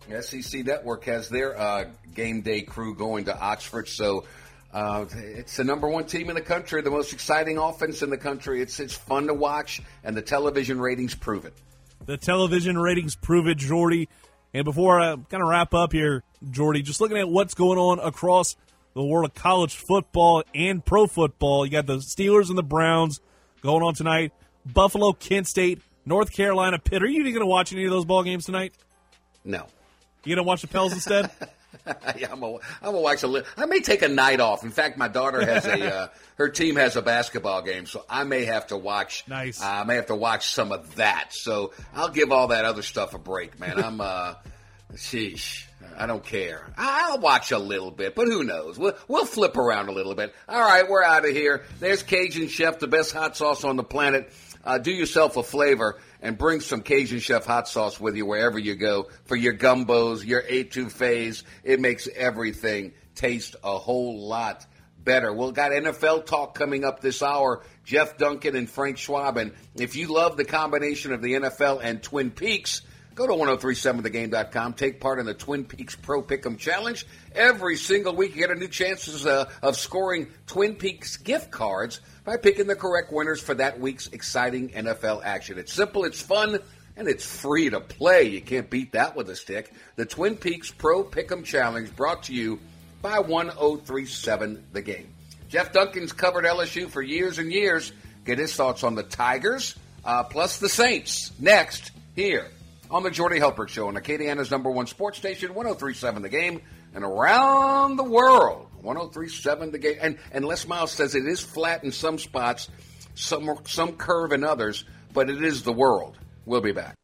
SEC Network has their game day crew going to Oxford, so it's the number one team in the country, the most exciting offense in the country. It's fun to watch, and the television ratings prove it. The television ratings prove it, Jordy. And before I kind of wrap up here, Jordy, just looking at what's going on across the world of college football and pro football, you got the Steelers and the Browns going on tonight. Buffalo, Kent State, North Carolina, Pitt. Are you even going to watch any of those ball games tonight? No. You going to watch the Pels instead? Yeah, I'm gonna watch a little. I may take a night off. In fact, my daughter has her team has a basketball game, so I may have to watch. Nice. I may have to watch some of that. So I'll give all that other stuff a break, man. Sheesh. I don't care. I'll watch a little bit, but who knows? We'll flip around a little bit. All right, we're out of here. There's Cajun Chef, the best hot sauce on the planet. Do yourself a flavor and bring some Cajun Chef hot sauce with you wherever you go for your gumbos, your etouffees. It makes everything taste a whole lot better. We've got NFL talk coming up this hour. Jeff Duncan and Frank Schwab. And if you love the combination of the NFL and Twin Peaks, go to 1037thegame.com. Take part in the Twin Peaks Pro Pick'em Challenge. Every single week you get a new chances of scoring Twin Peaks gift cards by picking the correct winners for that week's exciting NFL action. It's simple, it's fun, and it's free to play. You can't beat that with a stick. The Twin Peaks Pro Pick'em Challenge brought to you by 1037 The Game. Jeff Duncan's covered LSU for years and years. Get his thoughts on the Tigers, plus the Saints, next here on the Jordy Hultberg Show on Acadiana's #1 sports station, 1037 The Game, and around the world, 1037 The Game. And Les Miles says it is flat in some spots, some curve in others, but it is the world. We'll be back.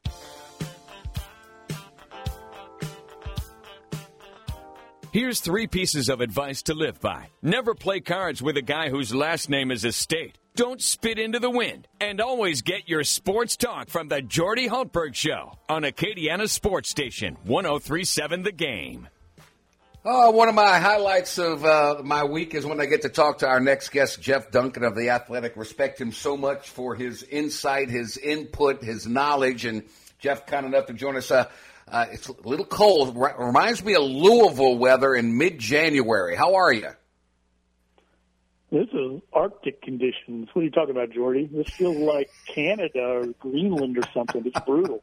Here's 3 pieces of advice to live by. Never play cards with a guy whose last name is Estate. Don't spit into the wind. And always get your sports talk from the Jordy Hultberg Show on Acadiana Sports Station, 1037 The Game. Oh, one of my highlights of my week is when I get to talk to our next guest, Jeff Duncan of The Athletic. Respect him so much for his insight, his input, his knowledge. And Jeff, kind enough to join us. It's a little cold. Reminds me of Louisville weather in mid-January. How are you? This is Arctic conditions. What are you talking about, Jordy? This feels like Canada or Greenland or something. It's brutal.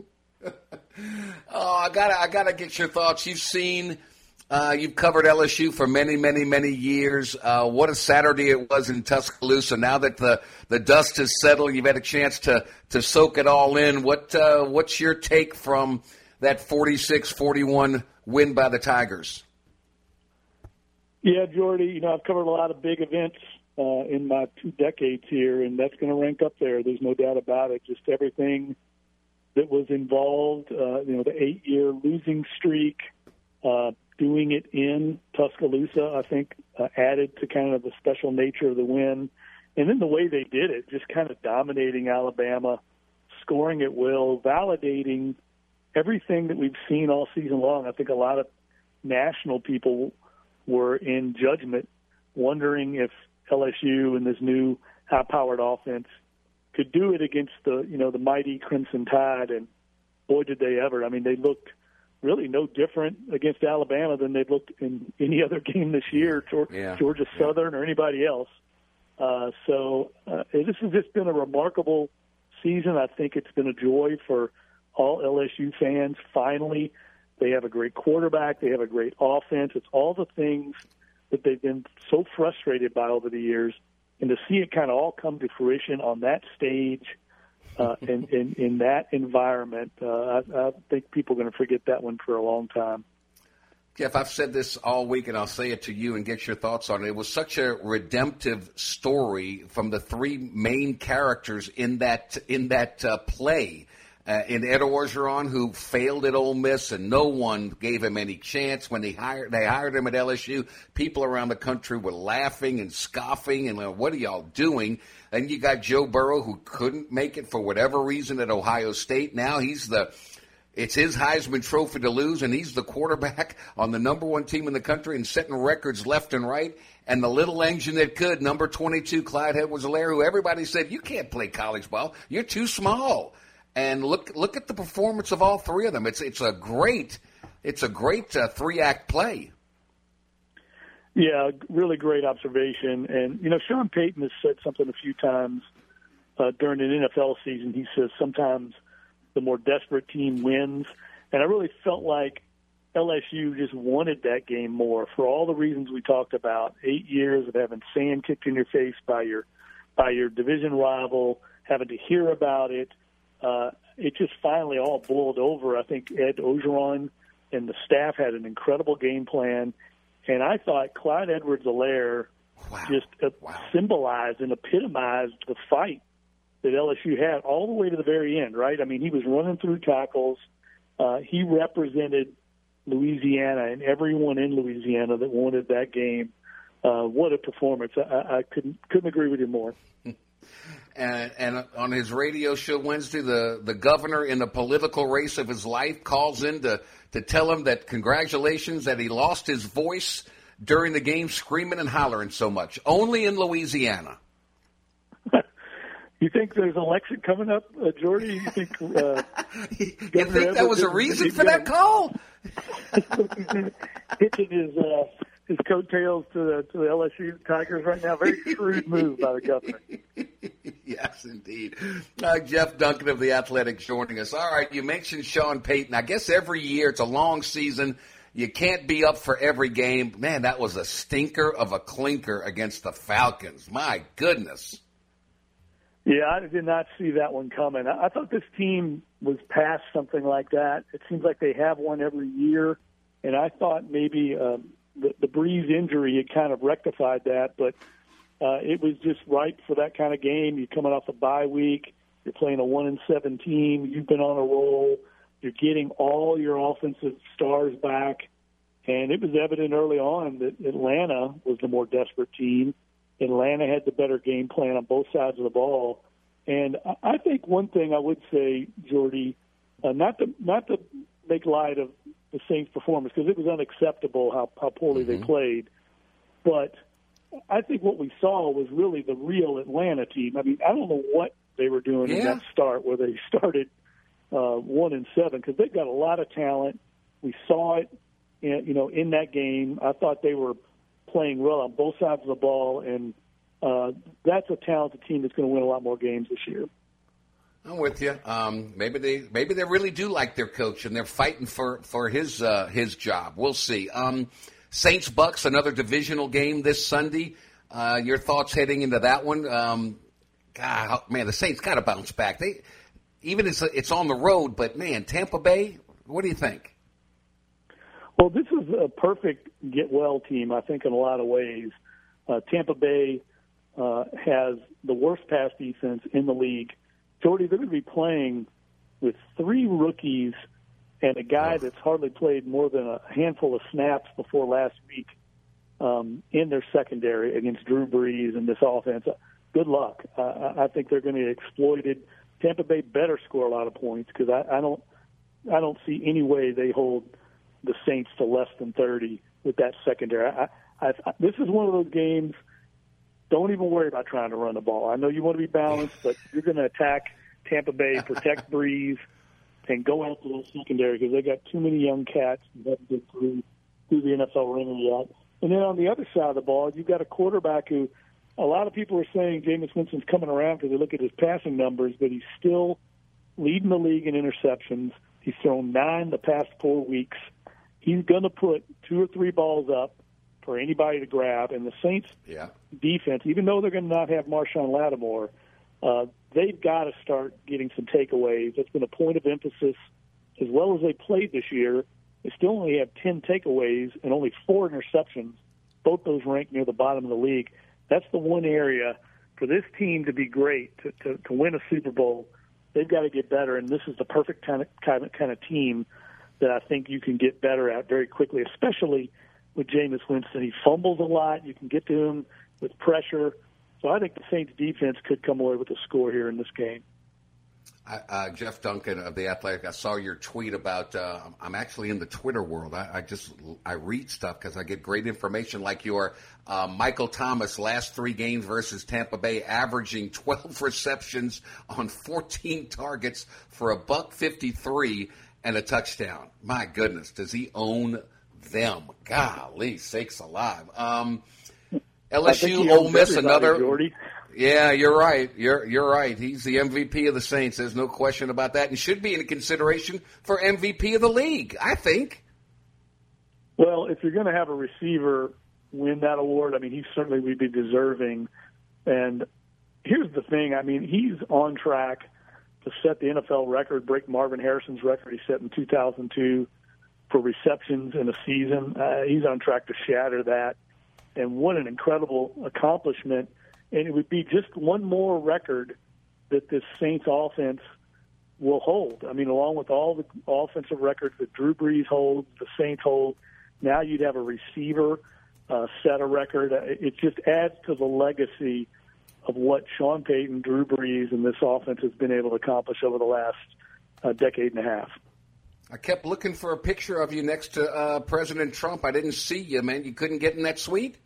Oh, I gotta get your thoughts. You've covered LSU for many, many, many years. What a Saturday it was in Tuscaloosa. Now that the dust has settled, you've had a chance to soak it all in. What's your take from that 46-41 win by the Tigers? Yeah, Jordy, I've covered a lot of big events in my 2 decades here, and that's going to rank up there. There's no doubt about it. Just everything that was involved, the 8-year losing streak, doing it in Tuscaloosa, I think, added to kind of the special nature of the win. And then the way they did it, just kind of dominating Alabama, scoring at will, validating everything that we've seen all season long. I think a lot of national people were in judgment, wondering if LSU and this new high-powered offense could do it against the mighty Crimson Tide, and boy, did they ever. I mean, they looked really no different against Alabama than they've looked in any other game this year, Georgia Southern or anybody else. This has just been a remarkable season. I think it's been a joy for all LSU fans. Finally, they have a great quarterback. They have a great offense. It's all the things that they've been so frustrated by over the years. And to see it kind of all come to fruition on that stage in that environment, I think people are going to forget that one for a long time. Jeff, I've said this all week, and I'll say it to you and get your thoughts on it. It was such a redemptive story from the 3 main characters in that play. In Ed Orgeron, who failed at Ole Miss, and no one gave him any chance. When they hired him at LSU, people around the country were laughing and scoffing, and what are y'all doing? And you got Joe Burrow, who couldn't make it for whatever reason at Ohio State. Now it's his Heisman Trophy to lose, and he's the quarterback on the #1 team in the country and setting records left and right. And the little engine that could, number 22, Clyde Edwards-Helaire, who everybody said, you can't play college ball. You're too small. And look at the performance of all 3 of them. It's a great it's a great 3-act play. Yeah, really great observation. And, Sean Payton has said something a few times during an NFL season. He says sometimes the more desperate team wins. And I really felt like LSU just wanted that game more for all the reasons we talked about. 8 years of having sand kicked in your face by your division rival, having to hear about it. It just finally all boiled over. I think Ed Orgeron and the staff had an incredible game plan. And I thought Clyde Edwards-Helaire just symbolized and epitomized the fight that LSU had all the way to the very end, right? I mean, he was running through tackles. He represented Louisiana and everyone in Louisiana that wanted that game. What a performance. I couldn't agree with you more. And on his radio show Wednesday, the governor in the political race of his life calls in to tell him that congratulations that he lost his voice during the game screaming and hollering so much. Only in Louisiana. You think there's an election coming up, Jordy? You think you think that was a reason for that call? Hitching his coattails to the LSU Tigers right now. Very shrewd move by the governor. Yes, indeed. Jeff Duncan of The Athletic joining us. All right, you mentioned Sean Payton. I guess every year it's a long season. You can't be up for every game. Man, that was a stinker of a clinker against the Falcons. My goodness. Yeah, I did not see that one coming. I thought this team was past something like that. It seems like they have one every year, and I thought maybe the Breeze injury had kind of rectified that, but it was just ripe for that kind of game. You're coming off a bye week. You're playing a 1-7 team. You've been on a roll. You're getting all your offensive stars back, and it was evident early on that Atlanta was the more desperate team. Atlanta had the better game plan on both sides of the ball. And I think one thing I would say, Jordy, not to make light of the Saints' performance, because it was unacceptable how poorly they played, but I think what we saw was really the real Atlanta team. I mean, I don't know what they were doing in that start where they started 1-7, because they've got a lot of talent. We saw it, in that game. I thought they were playing well on both sides of the ball, and that's a talented team that's going to win a lot more games this year. I'm with you. Maybe they really do like their coach, and they're fighting for his job. We'll see. Saints Bucks, another divisional game this Sunday. Your thoughts heading into that one? God, man, the Saints got to bounce back. It's on the road, but man, Tampa Bay. What do you think? Well, this is a perfect get-well team, I think, in a lot of ways. Tampa Bay has the worst pass defense in the league. Jordy, they're going to be playing with 3 rookies and a guy that's hardly played more than a handful of snaps before last week in their secondary against Drew Brees and this offense. Good luck. I think they're going to get exploited. Tampa Bay better score a lot of points, because I don't see any way they hold the Saints to less than 30 with that secondary. This is one of those games, don't even worry about trying to run the ball. I know you want to be balanced, but you're going to attack Tampa Bay, protect Breeze, and go after the secondary, because they got too many young cats and haven't been through the NFL ringer yet. And then on the other side of the ball, you've got a quarterback who a lot of people are saying Jameis Winston's coming around because they look at his passing numbers, but he's still leading the league in interceptions. He's thrown 9 the past 4 weeks. He's going to put 2 or 3 balls up for anybody to grab. And the Saints defense, even though they're going to not have Marshawn Lattimore, they've got to start getting some takeaways. That's been a point of emphasis. As well as they played this year, they still only have 10 takeaways and only 4 interceptions. Both those rank near the bottom of the league. That's the one area for this team to be great, to win a Super Bowl. They've got to get better, and this is the perfect kind of team that I think you can get better at very quickly, especially with Jameis Winston. He fumbles a lot. You can get to him with pressure. So I think the Saints defense could come away with a score here in this game. Jeff Duncan of The Athletic, I saw your tweet about, I'm actually in the Twitter world. I read stuff because I get great information like your Michael Thomas last 3 games versus Tampa Bay, averaging 12 receptions on 14 targets for $153. and a touchdown. My goodness, does he own them? Golly, sakes alive. LSU, Ole Miss, another. Jordy. Yeah, you're right. You're right. He's the MVP of the Saints. There's no question about that, and should be in consideration for MVP of the league, I think. Well, if you're going to have a receiver win that award, I mean, he certainly would be deserving. And here's the thing. I mean, he's on track to set the NFL record, break Marvin Harrison's record he set in 2002 for receptions in a season. He's on track to shatter that. And what an incredible accomplishment. And it would be just one more record that this Saints offense will hold. I mean, along with all the offensive records that Drew Brees holds, the Saints hold, now you'd have a receiver set a record. It just adds to the legacy of what Sean Payton, Drew Brees, and this offense has been able to accomplish over the last decade and a half. I kept looking for a picture of you next to President Trump. I didn't see you, man. You couldn't get in that suite?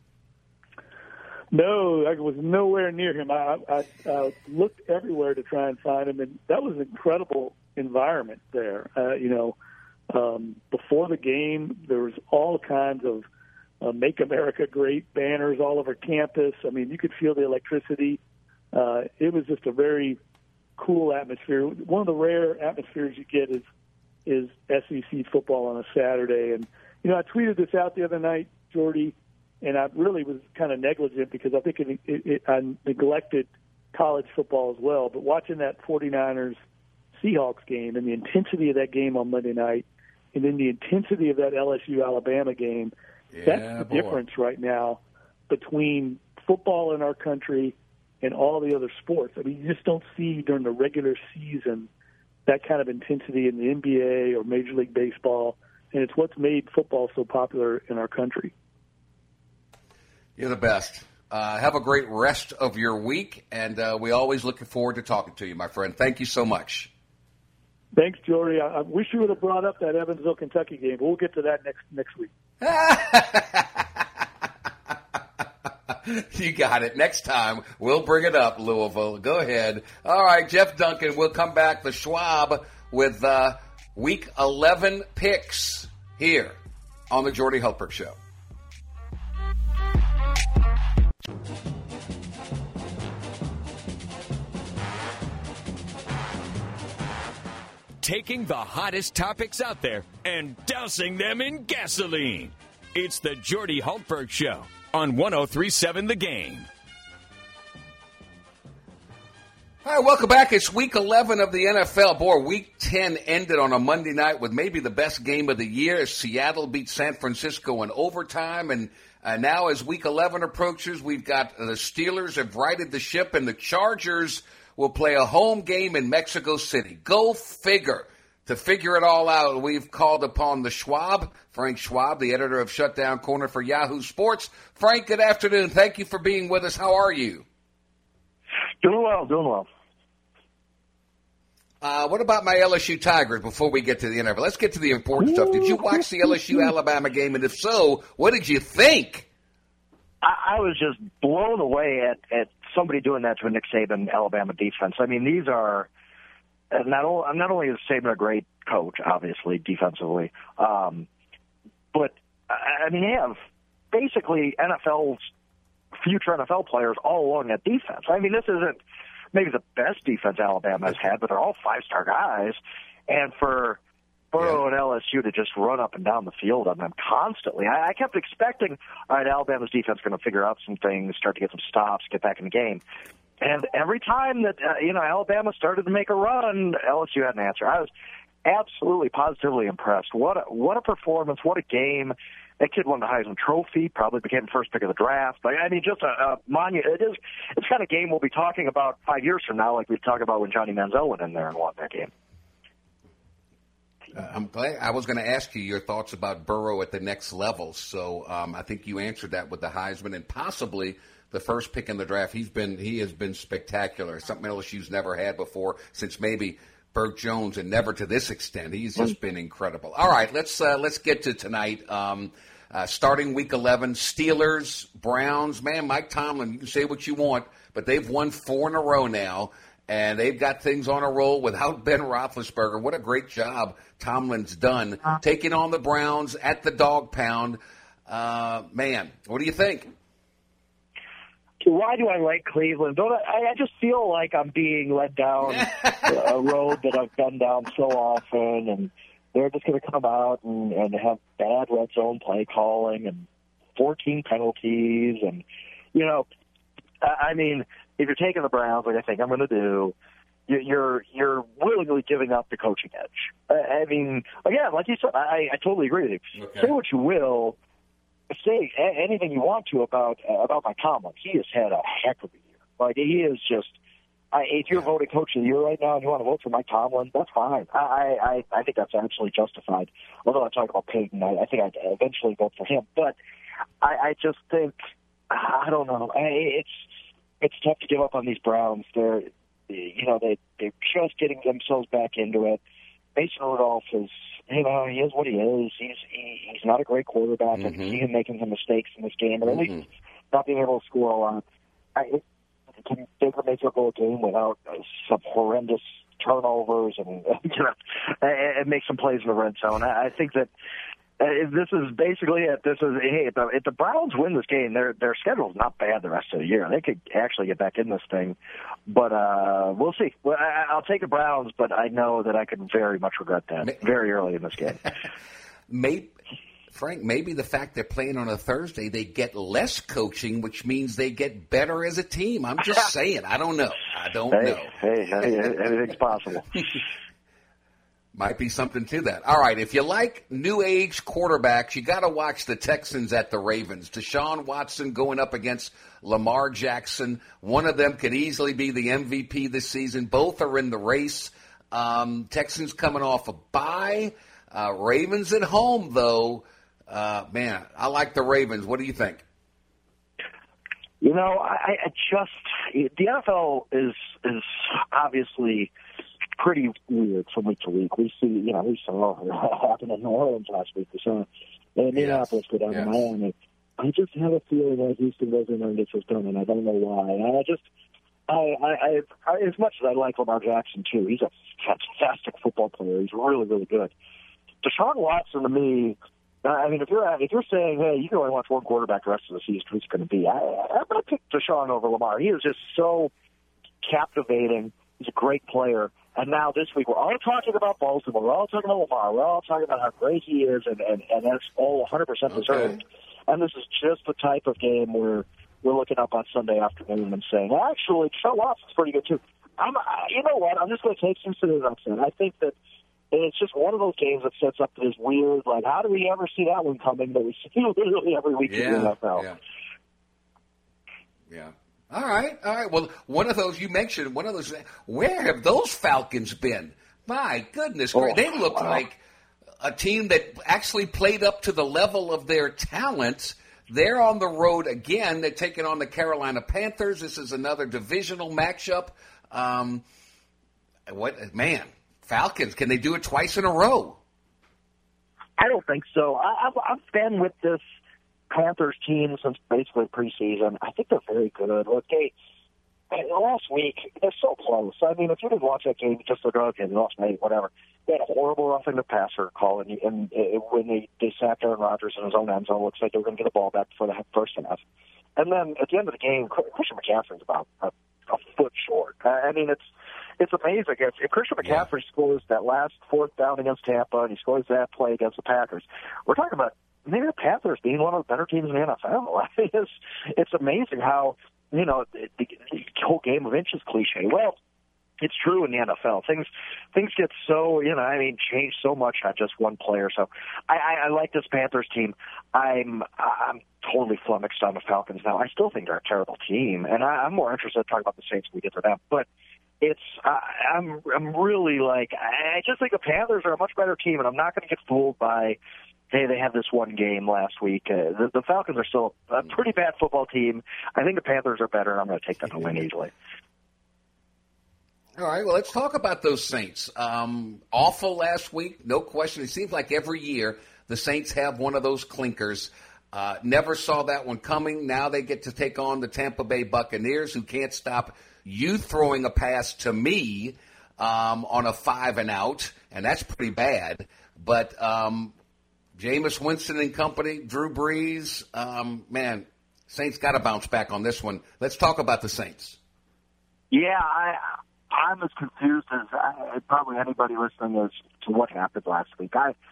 No, I was nowhere near him. I looked everywhere to try and find him, and that was an incredible environment there. Before the game, there was all kinds of Make America Great banners all over campus. I mean, you could feel the electricity. It was just a very cool atmosphere. One of the rare atmospheres you get is SEC football on a Saturday. And, I tweeted this out the other night, Jordy, and I really was kind of negligent because I think I neglected college football as well. But watching that 49ers-Seahawks game and the intensity of that game on Monday night, and then the intensity of that LSU-Alabama game, that's the difference right now between football in our country and all the other sports. I mean, you just don't see during the regular season that kind of intensity in the NBA or Major League Baseball, and it's what's made football so popular in our country. You're the best. Have a great rest of your week, and we always looking forward to talking to you, my friend. Thank you so much. Thanks, Jordy. I wish you would have brought up that Evansville, Kentucky game, but we'll get to that next week. You got it. Next time, we'll bring it up, Louisville. Go ahead. All right, Jeff Duncan, we'll come back, the Schwab, with Week 11 picks here on the Jordy Hultberg Show. Taking the hottest topics out there and dousing them in gasoline. It's the Jordy Hultberg Show on 103.7 The Game. All right, welcome back. It's Week 11 of the NFL. Boy, Week 10 ended on a Monday night with maybe the best game of the year as Seattle beat San Francisco in overtime. And now as Week 11 approaches, we've got the Steelers have righted the ship, and the Chargers will play a home game in Mexico City. Go figure. To figure it all out, we've called upon the Schwab, Frank Schwab, the editor of Shutdown Corner for Yahoo Sports. Frank, good afternoon. Thank you for being with us. How are you? Doing well. What about my LSU Tigers before we get to the NFL? Let's get to the important stuff. Did you watch the LSU-Alabama game? And if so, what did you think? I was just blown away at somebody doing that to a Nick Saban Alabama defense. I mean, these are not only is Saban a great coach, obviously defensively, but I mean, they have basically future NFL players all along that defense. I mean, this isn't maybe the best defense Alabama has had, but they're all five-star guys, and for Burrow and LSU to just run up and down the field on them constantly. I kept expecting, all right, Alabama's defense is going to figure out some things, start to get some stops, get back in the game. And every time that, Alabama started to make a run, LSU had an answer. I was absolutely, positively impressed. What a performance. What a game. That kid won the Heisman Trophy, probably became the first pick of the draft. I mean, just a monument. It's the kind of game we'll be talking about 5 years from now, like we talk about when Johnny Manziel went in there and won that game. I'm glad. I was going to ask you your thoughts about Burrow at the next level. So I think you answered that with the Heisman and possibly the first pick in the draft. He has been spectacular. Something LSU's never had before since maybe Burt Jones, and never to this extent. He's just been incredible. All right, let's get to tonight. Starting Week 11, Steelers, Browns. Man, Mike Tomlin, you can say what you want, but they've won 4 in a row now. and they've got things on a roll without Ben Roethlisberger. What a great job Tomlin's done taking on the Browns at the Dog Pound. Man, what do you think? Why do I like Cleveland? I just feel like I'm being led down a road that I've been down so often, and they're just going to come out and have bad red zone play calling and 14 penalties. And, you know, I mean, if you're taking the Browns, like I think I'm going to do, you're willingly giving up the coaching edge. I mean, again, like you said, I totally agree with you. Okay. Say what you will. Say anything you want to about Mike Tomlin. He has had a heck of a year. Like, he is just. If you're voting coach of the year right now and you want to vote for Mike Tomlin, that's fine. I think that's actually justified. Although I talk about Peyton, I think I'd eventually vote for him. But I just think, I don't know. It's tough to give up on these Browns. They're just getting themselves back into it. Mason Rudolph is. He is what he is. He's not a great quarterback. I can see him making some mistakes in this game, but at least not being able to score a lot. Can Baker Mayfield a game without some horrendous turnovers and make some plays in the red zone? I think that this is basically it. This is if the Browns win this game, their schedule is not bad the rest of the year. They could actually get back in this thing, but we'll see. Well, I'll take the Browns, but I know that I could very much regret that very early in this game. Frank, maybe the fact they're playing on a Thursday, they get less coaching, which means they get better as a team. I'm just saying. I don't know. Hey, anything's possible. Might be something to that. All right, if you like new age quarterbacks, you got to watch the Texans at the Ravens. Deshaun Watson going up against Lamar Jackson. One of them could easily be the MVP this season. Both are in the race. Texans coming off a bye. Ravens at home, though. Man, I like the Ravens. What do you think? You know, I just the NFL is obviously pretty weird from week to week. We saw what happened in New Orleans last week. We saw Indianapolis go down to Miami. I just have a feeling that Houston goes in there and gets this done, and I don't know why. I as much as I like Lamar Jackson too, he's a fantastic football player. He's really, really good. Deshaun Watson, to me, I mean, if you're saying, hey, you can only watch one quarterback the rest of the season, who's going to be? I'm going to pick Deshaun over Lamar. He is just so captivating. He's a great player. And now this week, we're all talking about Baltimore. We're all talking about Lamar. We're all talking about how great he is, and that's all 100% deserved. Okay. And this is just the type of game where we're looking up on Sunday afternoon and saying, actually, Deshaun Watson's pretty good too. You know what? I'm just going to take Houston as an upset. I think that it's just one of those games that sets up this weird, like, how do we ever see that one coming that we see literally every week in the NFL? Yeah. All right. Well, one of those you mentioned, where have those Falcons been? My goodness. They look like a team that actually played up to the level of their talent. They're on the road again. They're taking on the Carolina Panthers. This is another divisional matchup. Falcons, can they do it twice in a row? I don't think so. I've been with this Panthers team since basically preseason. I think they're very good. Look, last week, they're so close. I mean, if you didn't watch that game, you just look, okay, they lost maybe, whatever. They had a horrible roughing the passer call, and when they sacked Aaron Rodgers in his own end zone, it looks like they were going to get the ball back before the first half. And then at the end of the game, Christian McCaffrey's about a foot short. I mean, it's amazing. If Christian McCaffrey scores that last fourth down against Tampa and he scores that play against the Packers, we're talking about maybe the Panthers being one of the better teams in the NFL. I mean, it's amazing how, the whole game of inches cliche. Well, it's true in the NFL. Things get so, change so much, not just one player. So I like this Panthers team. I'm totally flummoxed on the Falcons now. I still think they're a terrible team, and I'm more interested in talking about the Saints than we did for them. But I'm really I just think the Panthers are a much better team, and I'm not going to get fooled by, hey, they had this one game last week. The Falcons are still a pretty bad football team. I think the Panthers are better, and I'm going to take them to win easily. All right, well, let's talk about those Saints. Awful last week, no question. It seems like every year the Saints have one of those clinkers. Never saw that one coming. Now they get to take on the Tampa Bay Buccaneers, who can't stop you throwing a pass to me on a 5-and-out, and that's pretty bad. But Jameis Winston and company, Drew Brees, man, Saints got to bounce back on this one. Let's talk about the Saints. Yeah, I'm as confused as probably anybody listening is to what happened last week.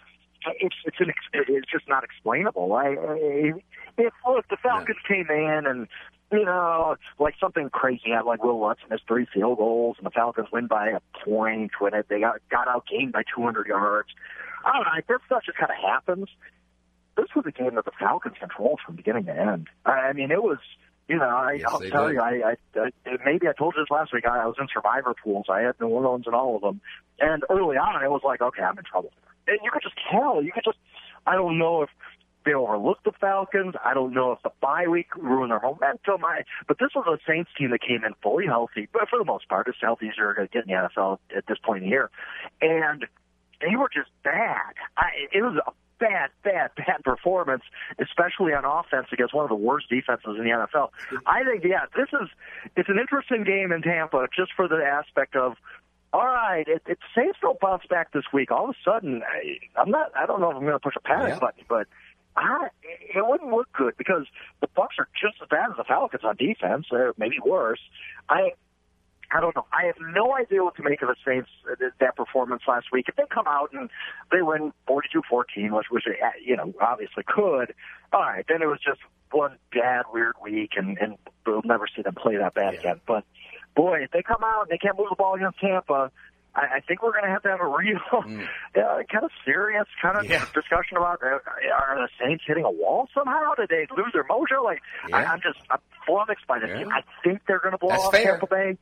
It's just not explainable. Look, the Falcons came in and, like something crazy happened, like Will Lutz missed 3 field goals, and the Falcons win by a point when they got outgained by 200 yards. I don't know. This stuff just kind of happens. This was a game that the Falcons controlled from beginning to end. I mean, it was, I'll tell you, maybe I told you this last week. I was in survivor pools. I had New Orleans in all of them. And early on, it was like, okay, I'm in trouble. And you could just tell. I don't know if they overlooked the Falcons. I don't know if the bye week ruined their momentum. But this was a Saints team that came in fully healthy, but for the most part, it's healthy as you're going to get in the NFL at this point in the year. And they were just bad. It was a bad performance, especially on offense against one of the worst defenses in the NFL. I think, it's an interesting game in Tampa just for the aspect of, all right, if Saints don't bounce back this week, all of a sudden, I don't know if I'm going to push a panic button, but it wouldn't look good because the Bucs are just as bad as the Falcons on defense, or maybe worse. I don't know. I have no idea what to make of the Saints, that performance last week. If they come out and they win 42-14, which they, obviously could, all right, then it was just one bad, weird week, and we'll never see them play that bad again. But, boy, if they come out and they can't move the ball against Tampa, I think we're going to have a real kind of serious discussion about, are the Saints hitting a wall somehow? Did they lose their mojo? I'm flummoxed by this team. I think they're going to blow off Tampa Bay.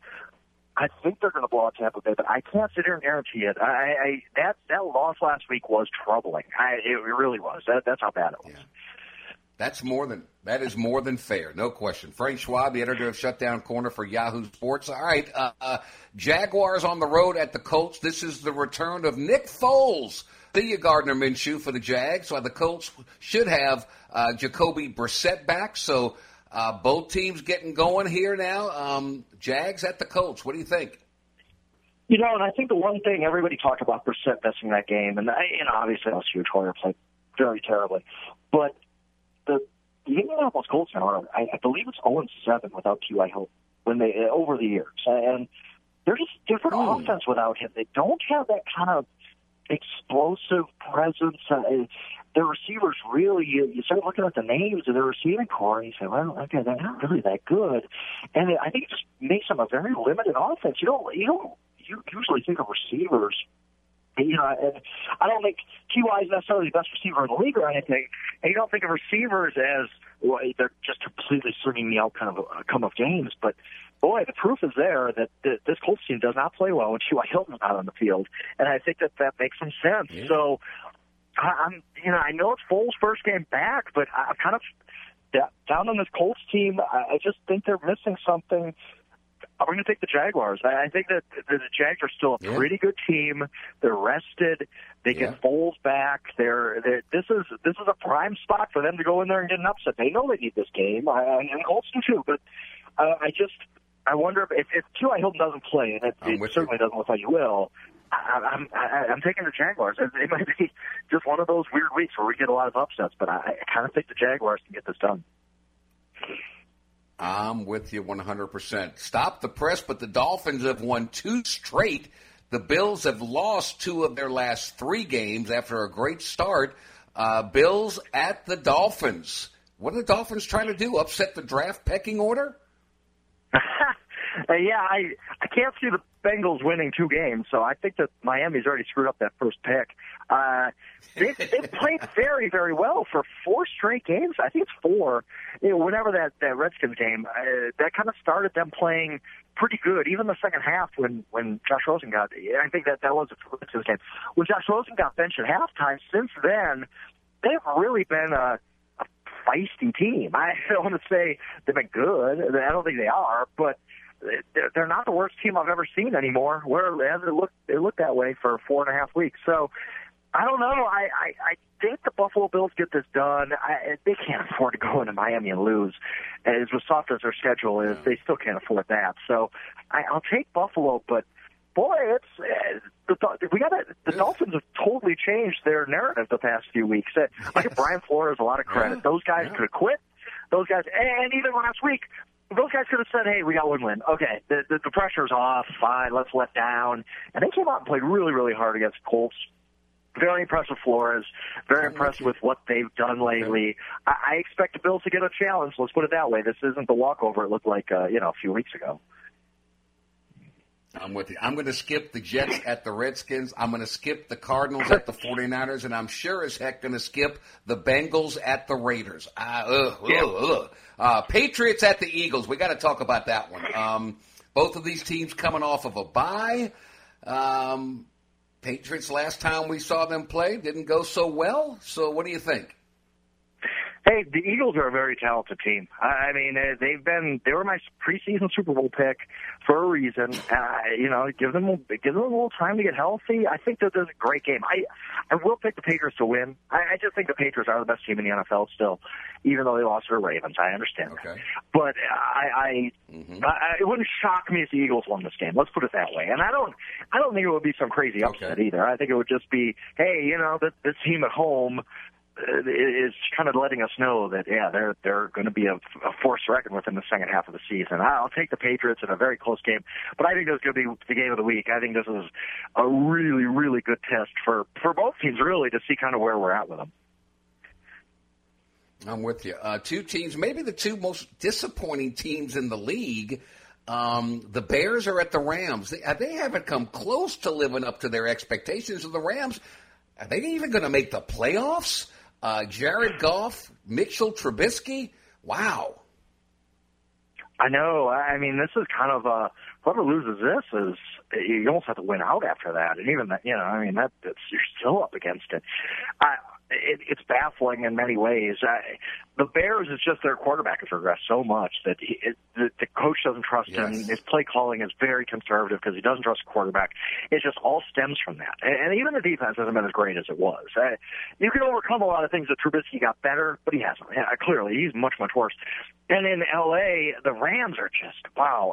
But I can't sit here and guarantee it. That loss last week was troubling. It really was. That's how bad it was. Yeah. That is more than fair, no question. Frank Schwab, the editor of Shutdown Corner for Yahoo Sports. All right, Jaguars on the road at the Colts. This is the return of Nick Foles, the Gardner Minshew for the Jags. So the Colts should have Jacoby Brissett back. So both teams getting going here now. Jags at the Colts. What do you think? And I think the one thing everybody talked about Brissett missing that game, and obviously LSU Troyer played very terribly, but the Indianapolis Colts now, I believe it's 0-7 without T.Y. Hilton over the years, and they're just different offense without him. They don't have that kind of explosive presence. The receivers really, you start looking at the names of the receiving core, and you say, well, okay, they're not really that good. And I think it just makes them a very limited offense. You usually think of receivers, and I don't think T.Y. is necessarily the best receiver in the league or anything, and you don't think of receivers as, well, they're just completely swinging the outcome of games. But, boy, the proof is there that this Colts team does not play well when T.Y. Hilton's not on the field, and I think that makes some sense. Yeah. So, I know it's Foles' first game back, but I'm kind of down on this Colts team. I just think they're missing something. I'm going to take the Jaguars. I think that the Jags are still a pretty good team. They're rested. They get Foles back. This is a prime spot for them to go in there and get an upset. They know they need this game, and Colts do too. But I wonder if T.Y. Hilton doesn't play, and it certainly doesn't look like he will. I'm taking the Jaguars. It might be just one of those weird weeks where we get a lot of upsets, but I kind of think the Jaguars can get this done. I'm with you 100%. Stop the press, but the Dolphins have won 2 straight. The Bills have lost 2 of their last 3 games after a great start. Bills at the Dolphins. What are the Dolphins trying to do? Upset the draft pecking order? I can't see the Bengals winning 2 games, so I think that Miami's already screwed up that first pick. They've played very, very well for 4 straight games. I think it's 4. Whenever that Redskins game, that kind of started them playing pretty good. Even the second half when Josh Rosen got, I think that was the Redskins game. When Josh Rosen got benched at halftime, since then, they've really been a feisty team. I don't want to say they've been good. I don't think they are, but they're not the worst team I've ever seen anymore. It looked that way for 4.5 weeks. So I don't know. I think the Buffalo Bills get this done. They can't afford to go into Miami and lose. As soft as their schedule is, they still can't afford that. So I'll take Buffalo, but boy, the Dolphins have totally changed their narrative the past few weeks. I give Brian Flores a lot of credit. Those guys could have quit. Those guys, and even last week, those guys could have said, hey, we got one win. Okay, the pressure's off. Fine, let's let down. And they came out and played really, really hard against the Colts. Very impressed with Flores. Very impressed with what they've done lately. I expect the Bills to get a challenge. Let's put it that way. This isn't the walkover it looked like a few weeks ago. I'm with you. I'm going to skip the Jets at the Redskins. I'm going to skip the Cardinals at the 49ers, and I'm sure as heck going to skip the Bengals at the Raiders. Patriots at the Eagles. We got to talk about that one. Both of these teams coming off of a bye. Patriots, last time we saw them play, didn't go so well. So what do you think? Hey, the Eagles are a very talented team. I mean, they were my preseason Super Bowl pick for a reason. Give them a little time to get healthy. I think that there's a great game. I will pick the Patriots to win. I just think the Patriots are the best team in the NFL still, even though they lost to the Ravens. I understand that. But it wouldn't shock me if the Eagles won this game. Let's put it that way. And I don't think it would be some crazy upset either. I think it would just be, hey, this team at home is kind of letting us know that, they're going to be a force to reckon with in the second half of the season. I'll take the Patriots in a very close game, but I think this is going to be the game of the week. I think this is a really, really good test for both teams, really, to see kind of where we're at with them. I'm with you. Two teams, maybe the two most disappointing teams in the league. The Bears are at the Rams. They haven't come close to living up to their expectations of the Rams. Are they even going to make the playoffs? Jared Goff, Mitchell Trubisky, wow. I know. I mean, this is kind of whoever loses this is you almost have to win out after that, and even that, you're still up against it. It's baffling in many ways. The Bears, is just their quarterback has regressed so much that the coach doesn't trust him. His play calling is very conservative because he doesn't trust the quarterback. It just all stems from that. And even the defense hasn't been as great as it was. You can overcome a lot of things that Trubisky got better, but he hasn't. Clearly, he's much, much worse. And in L.A., the Rams are just, wow.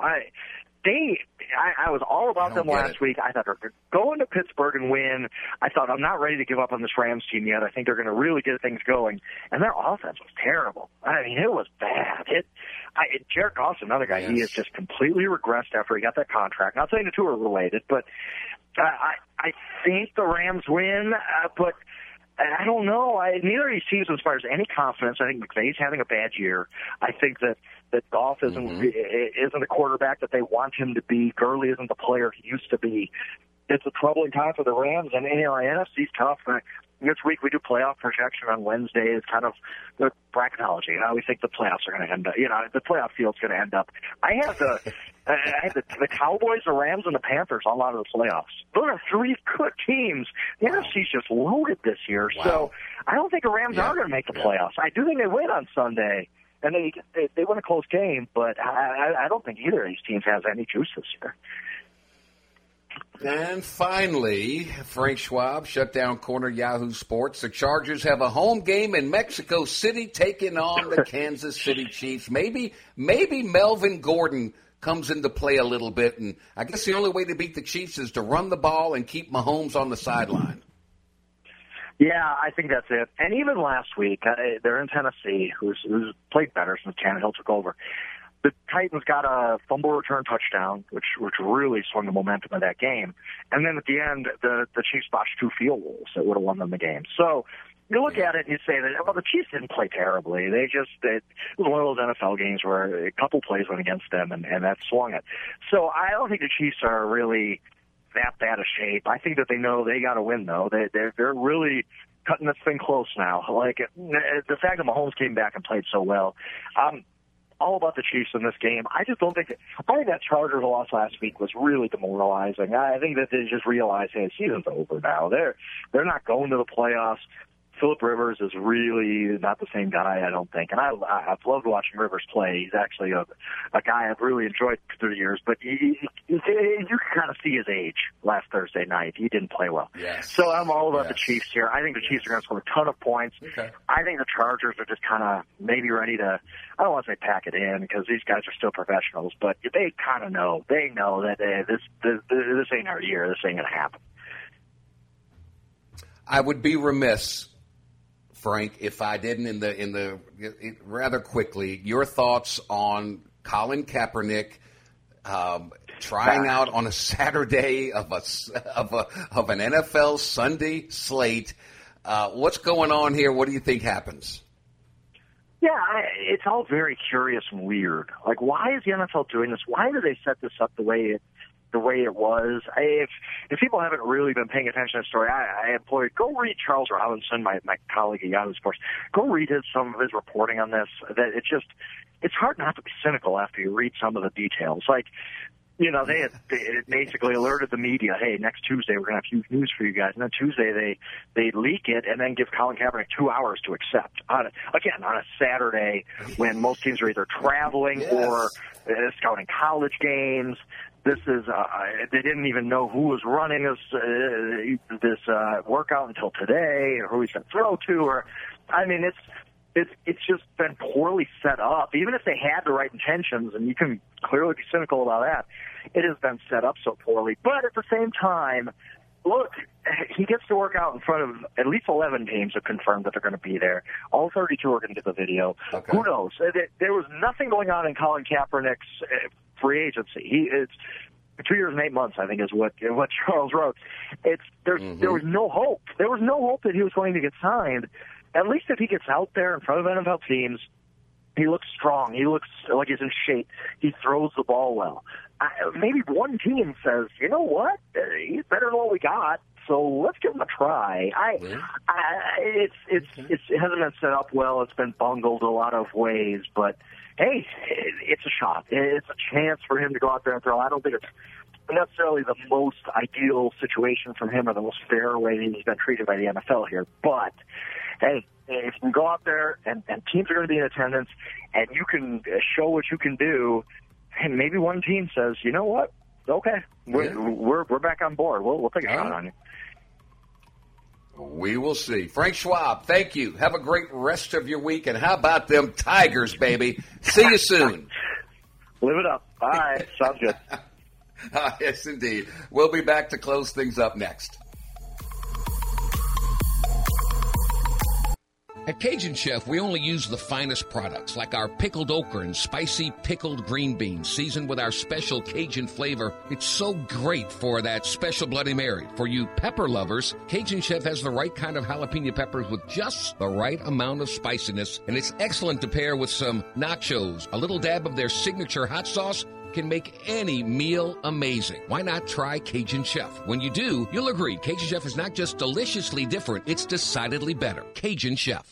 I was all about them last week. I thought they were going to Pittsburgh and win. I thought, I'm not ready to give up on this Rams team yet. I think they're going to really get things going. And their offense was terrible. I mean, it was bad. Jared Goff's another guy. Yes. He has just completely regressed after he got that contract. Not saying the two are related, but I think the Rams win, but I don't know. Neither of these teams inspires any confidence. I think McVay's having a bad year. I think that Goff isn't the quarterback that they want him to be. Gurley isn't the player he used to be. It's a troubling time for the Rams, and NFC's tough. This week we do playoff projection on Wednesday. It's kind of the bracketology, how we think the playoffs are going to end up. The playoff field's going to end up. I have the Cowboys, the Rams, and the Panthers all out of the playoffs. Those are three good teams. The NFC's just loaded this year, so I don't think the Rams are going to make the playoffs. I do think they win on Sunday, and they win a close game, but I don't think either of these teams has any juice this year. And finally, Frank Schwab, shutdown corner, Yahoo Sports. The Chargers have a home game in Mexico City taking on the Kansas City Chiefs. Maybe Melvin Gordon comes into play a little bit, and I guess the only way to beat the Chiefs is to run the ball and keep Mahomes on the sideline. Yeah, I think that's it. And even last week, they're in Tennessee, who's played better since Tannehill took over. The Titans got a fumble return touchdown, which really swung the momentum of that game. And then at the end, the Chiefs botched 2 field goals that would have won them the game. So you look at it and you say that, well, the Chiefs didn't play terribly. It was one of those NFL games where a couple plays went against them, and that swung it. So I don't think the Chiefs are really that bad a shape. I think that they know they got to win, though. They're really cutting this thing close now. Like, the fact that Mahomes came back and played so well, all about the Chiefs in this game. I just don't think I think that Chargers loss last week was really demoralizing. I think that they just realized, hey, the season's over now. They're not going to the playoffs. Phillip Rivers is really not the same guy, I don't think. And I've loved watching Rivers play. He's actually a guy I've really enjoyed through the years. But you can kind of see his age last Thursday night. He didn't play well. Yes. So I'm all about the Chiefs here. I think the Chiefs are going to score a ton of points. Okay. I think the Chargers are just kind of maybe ready to, I don't want to say pack it in because these guys are still professionals, but they kind of know. They know that this ain't our year. This ain't going to happen. I would be remiss, Frank, if I didn't rather quickly, your thoughts on Colin Kaepernick trying out on a Saturday of an NFL Sunday slate. What's going on here? What do you think happens? Yeah, it's all very curious and weird. Like, why is the NFL doing this? Why do they set this up the way it was? If people haven't really been paying attention to the story, I employed, go read Charles Robinson, my colleague at Yahoo Sports. Go read some of his reporting on this. That it's hard not to be cynical after you read some of the details. Like, they basically alerted the media, hey, next Tuesday we're going to have huge news for you guys. And then Tuesday they leak it and then give Colin Kaepernick 2 hours to accept. On a Saturday when most teams are either traveling or scouting college games. This is they didn't even know who was running this workout until today, or who he's going to throw to. It's just been poorly set up. Even if they had the right intentions, and you can clearly be cynical about that, it has been set up so poorly. But at the same time, look, he gets to work out in front of at least 11 teams have confirmed that they're going to be there. All 32 are going to get the video. Okay. Who knows? There was nothing going on in Colin Kaepernick's free agency. It's 2 years and 8 months, I think, is what Charles wrote. There was no hope. There was no hope that he was going to get signed. At least if he gets out there in front of NFL teams, he looks strong. He looks like he's in shape. He throws the ball well. Maybe one team says, you know what, he's better than what we got, so let's give him a try. It hasn't been set up well. It's been bungled a lot of ways, but hey, it's a shot. It's a chance for him to go out there and throw. I don't think it's necessarily the most ideal situation from him or the most fair way that he's been treated by the NFL here, but hey, if you can go out there and teams are going to be in attendance and you can show what you can do, and maybe one team says, you know what, okay, we're back on board. We'll take a shot on you. We will see. Frank Schwab, thank you. Have a great rest of your week, and how about them Tigers, baby? See you soon. Live it up. All right, sounds good. Yes, indeed. We'll be back to close things up next. At Cajun Chef, we only use the finest products, like our pickled okra and spicy pickled green beans, seasoned with our special Cajun flavor. It's so great for that special Bloody Mary. For you pepper lovers, Cajun Chef has the right kind of jalapeno peppers with just the right amount of spiciness, and it's excellent to pair with some nachos. A little dab of their signature hot sauce can make any meal amazing. Why not try Cajun Chef? When you do, you'll agree Cajun Chef is not just deliciously different, it's decidedly better. Cajun Chef.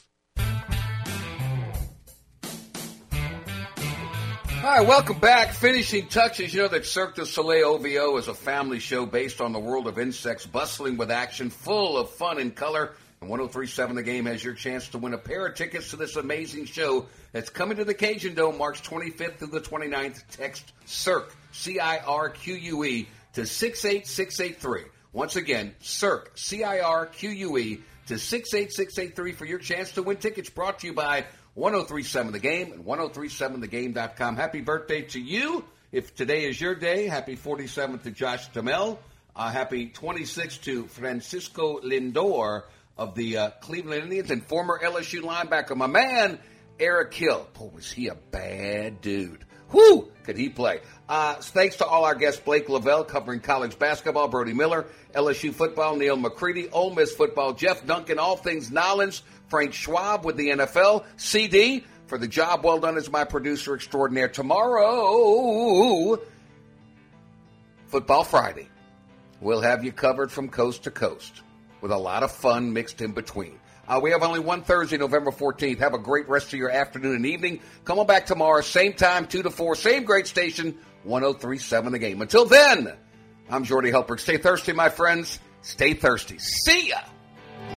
All right, welcome back. Finishing touches. You know that Cirque du Soleil OVO is a family show based on the world of insects, bustling with action, full of fun and color. And 103.7 The Game has your chance to win a pair of tickets to this amazing show that's coming to the Cajun Dome March 25th through the 29th. Text CIRQUE, CIRQUE, to 68683. Once again, CIRQUE, CIRQUE, to 68683 for your chance to win tickets. Brought to you by 103.7 The Game and 103.7thegame.com. Happy birthday to you. If today is your day, happy 47th to Josh Duhamel. Happy 26th to Francisco Lindor of the Cleveland Indians and former LSU linebacker, my man, Eric Hill. Boy, was he a bad dude. Whoo, could he play? Thanks to all our guests, Blake Lavelle covering college basketball, Brody Miller, LSU football, Neil McCready, Ole Miss football, Jeff Duncan, all things Nolens, Frank Schwab with the NFL, CD, for the job well done as my producer extraordinaire. Tomorrow, Football Friday, we'll have you covered from coast to coast with a lot of fun mixed in between. We have only one Thursday, November 14th. Have a great rest of your afternoon and evening. Come on back tomorrow, same time, 2 to 4, same great station, 103.7 The Game. Until then, I'm Jordy Helper. Stay thirsty, my friends. Stay thirsty. See ya!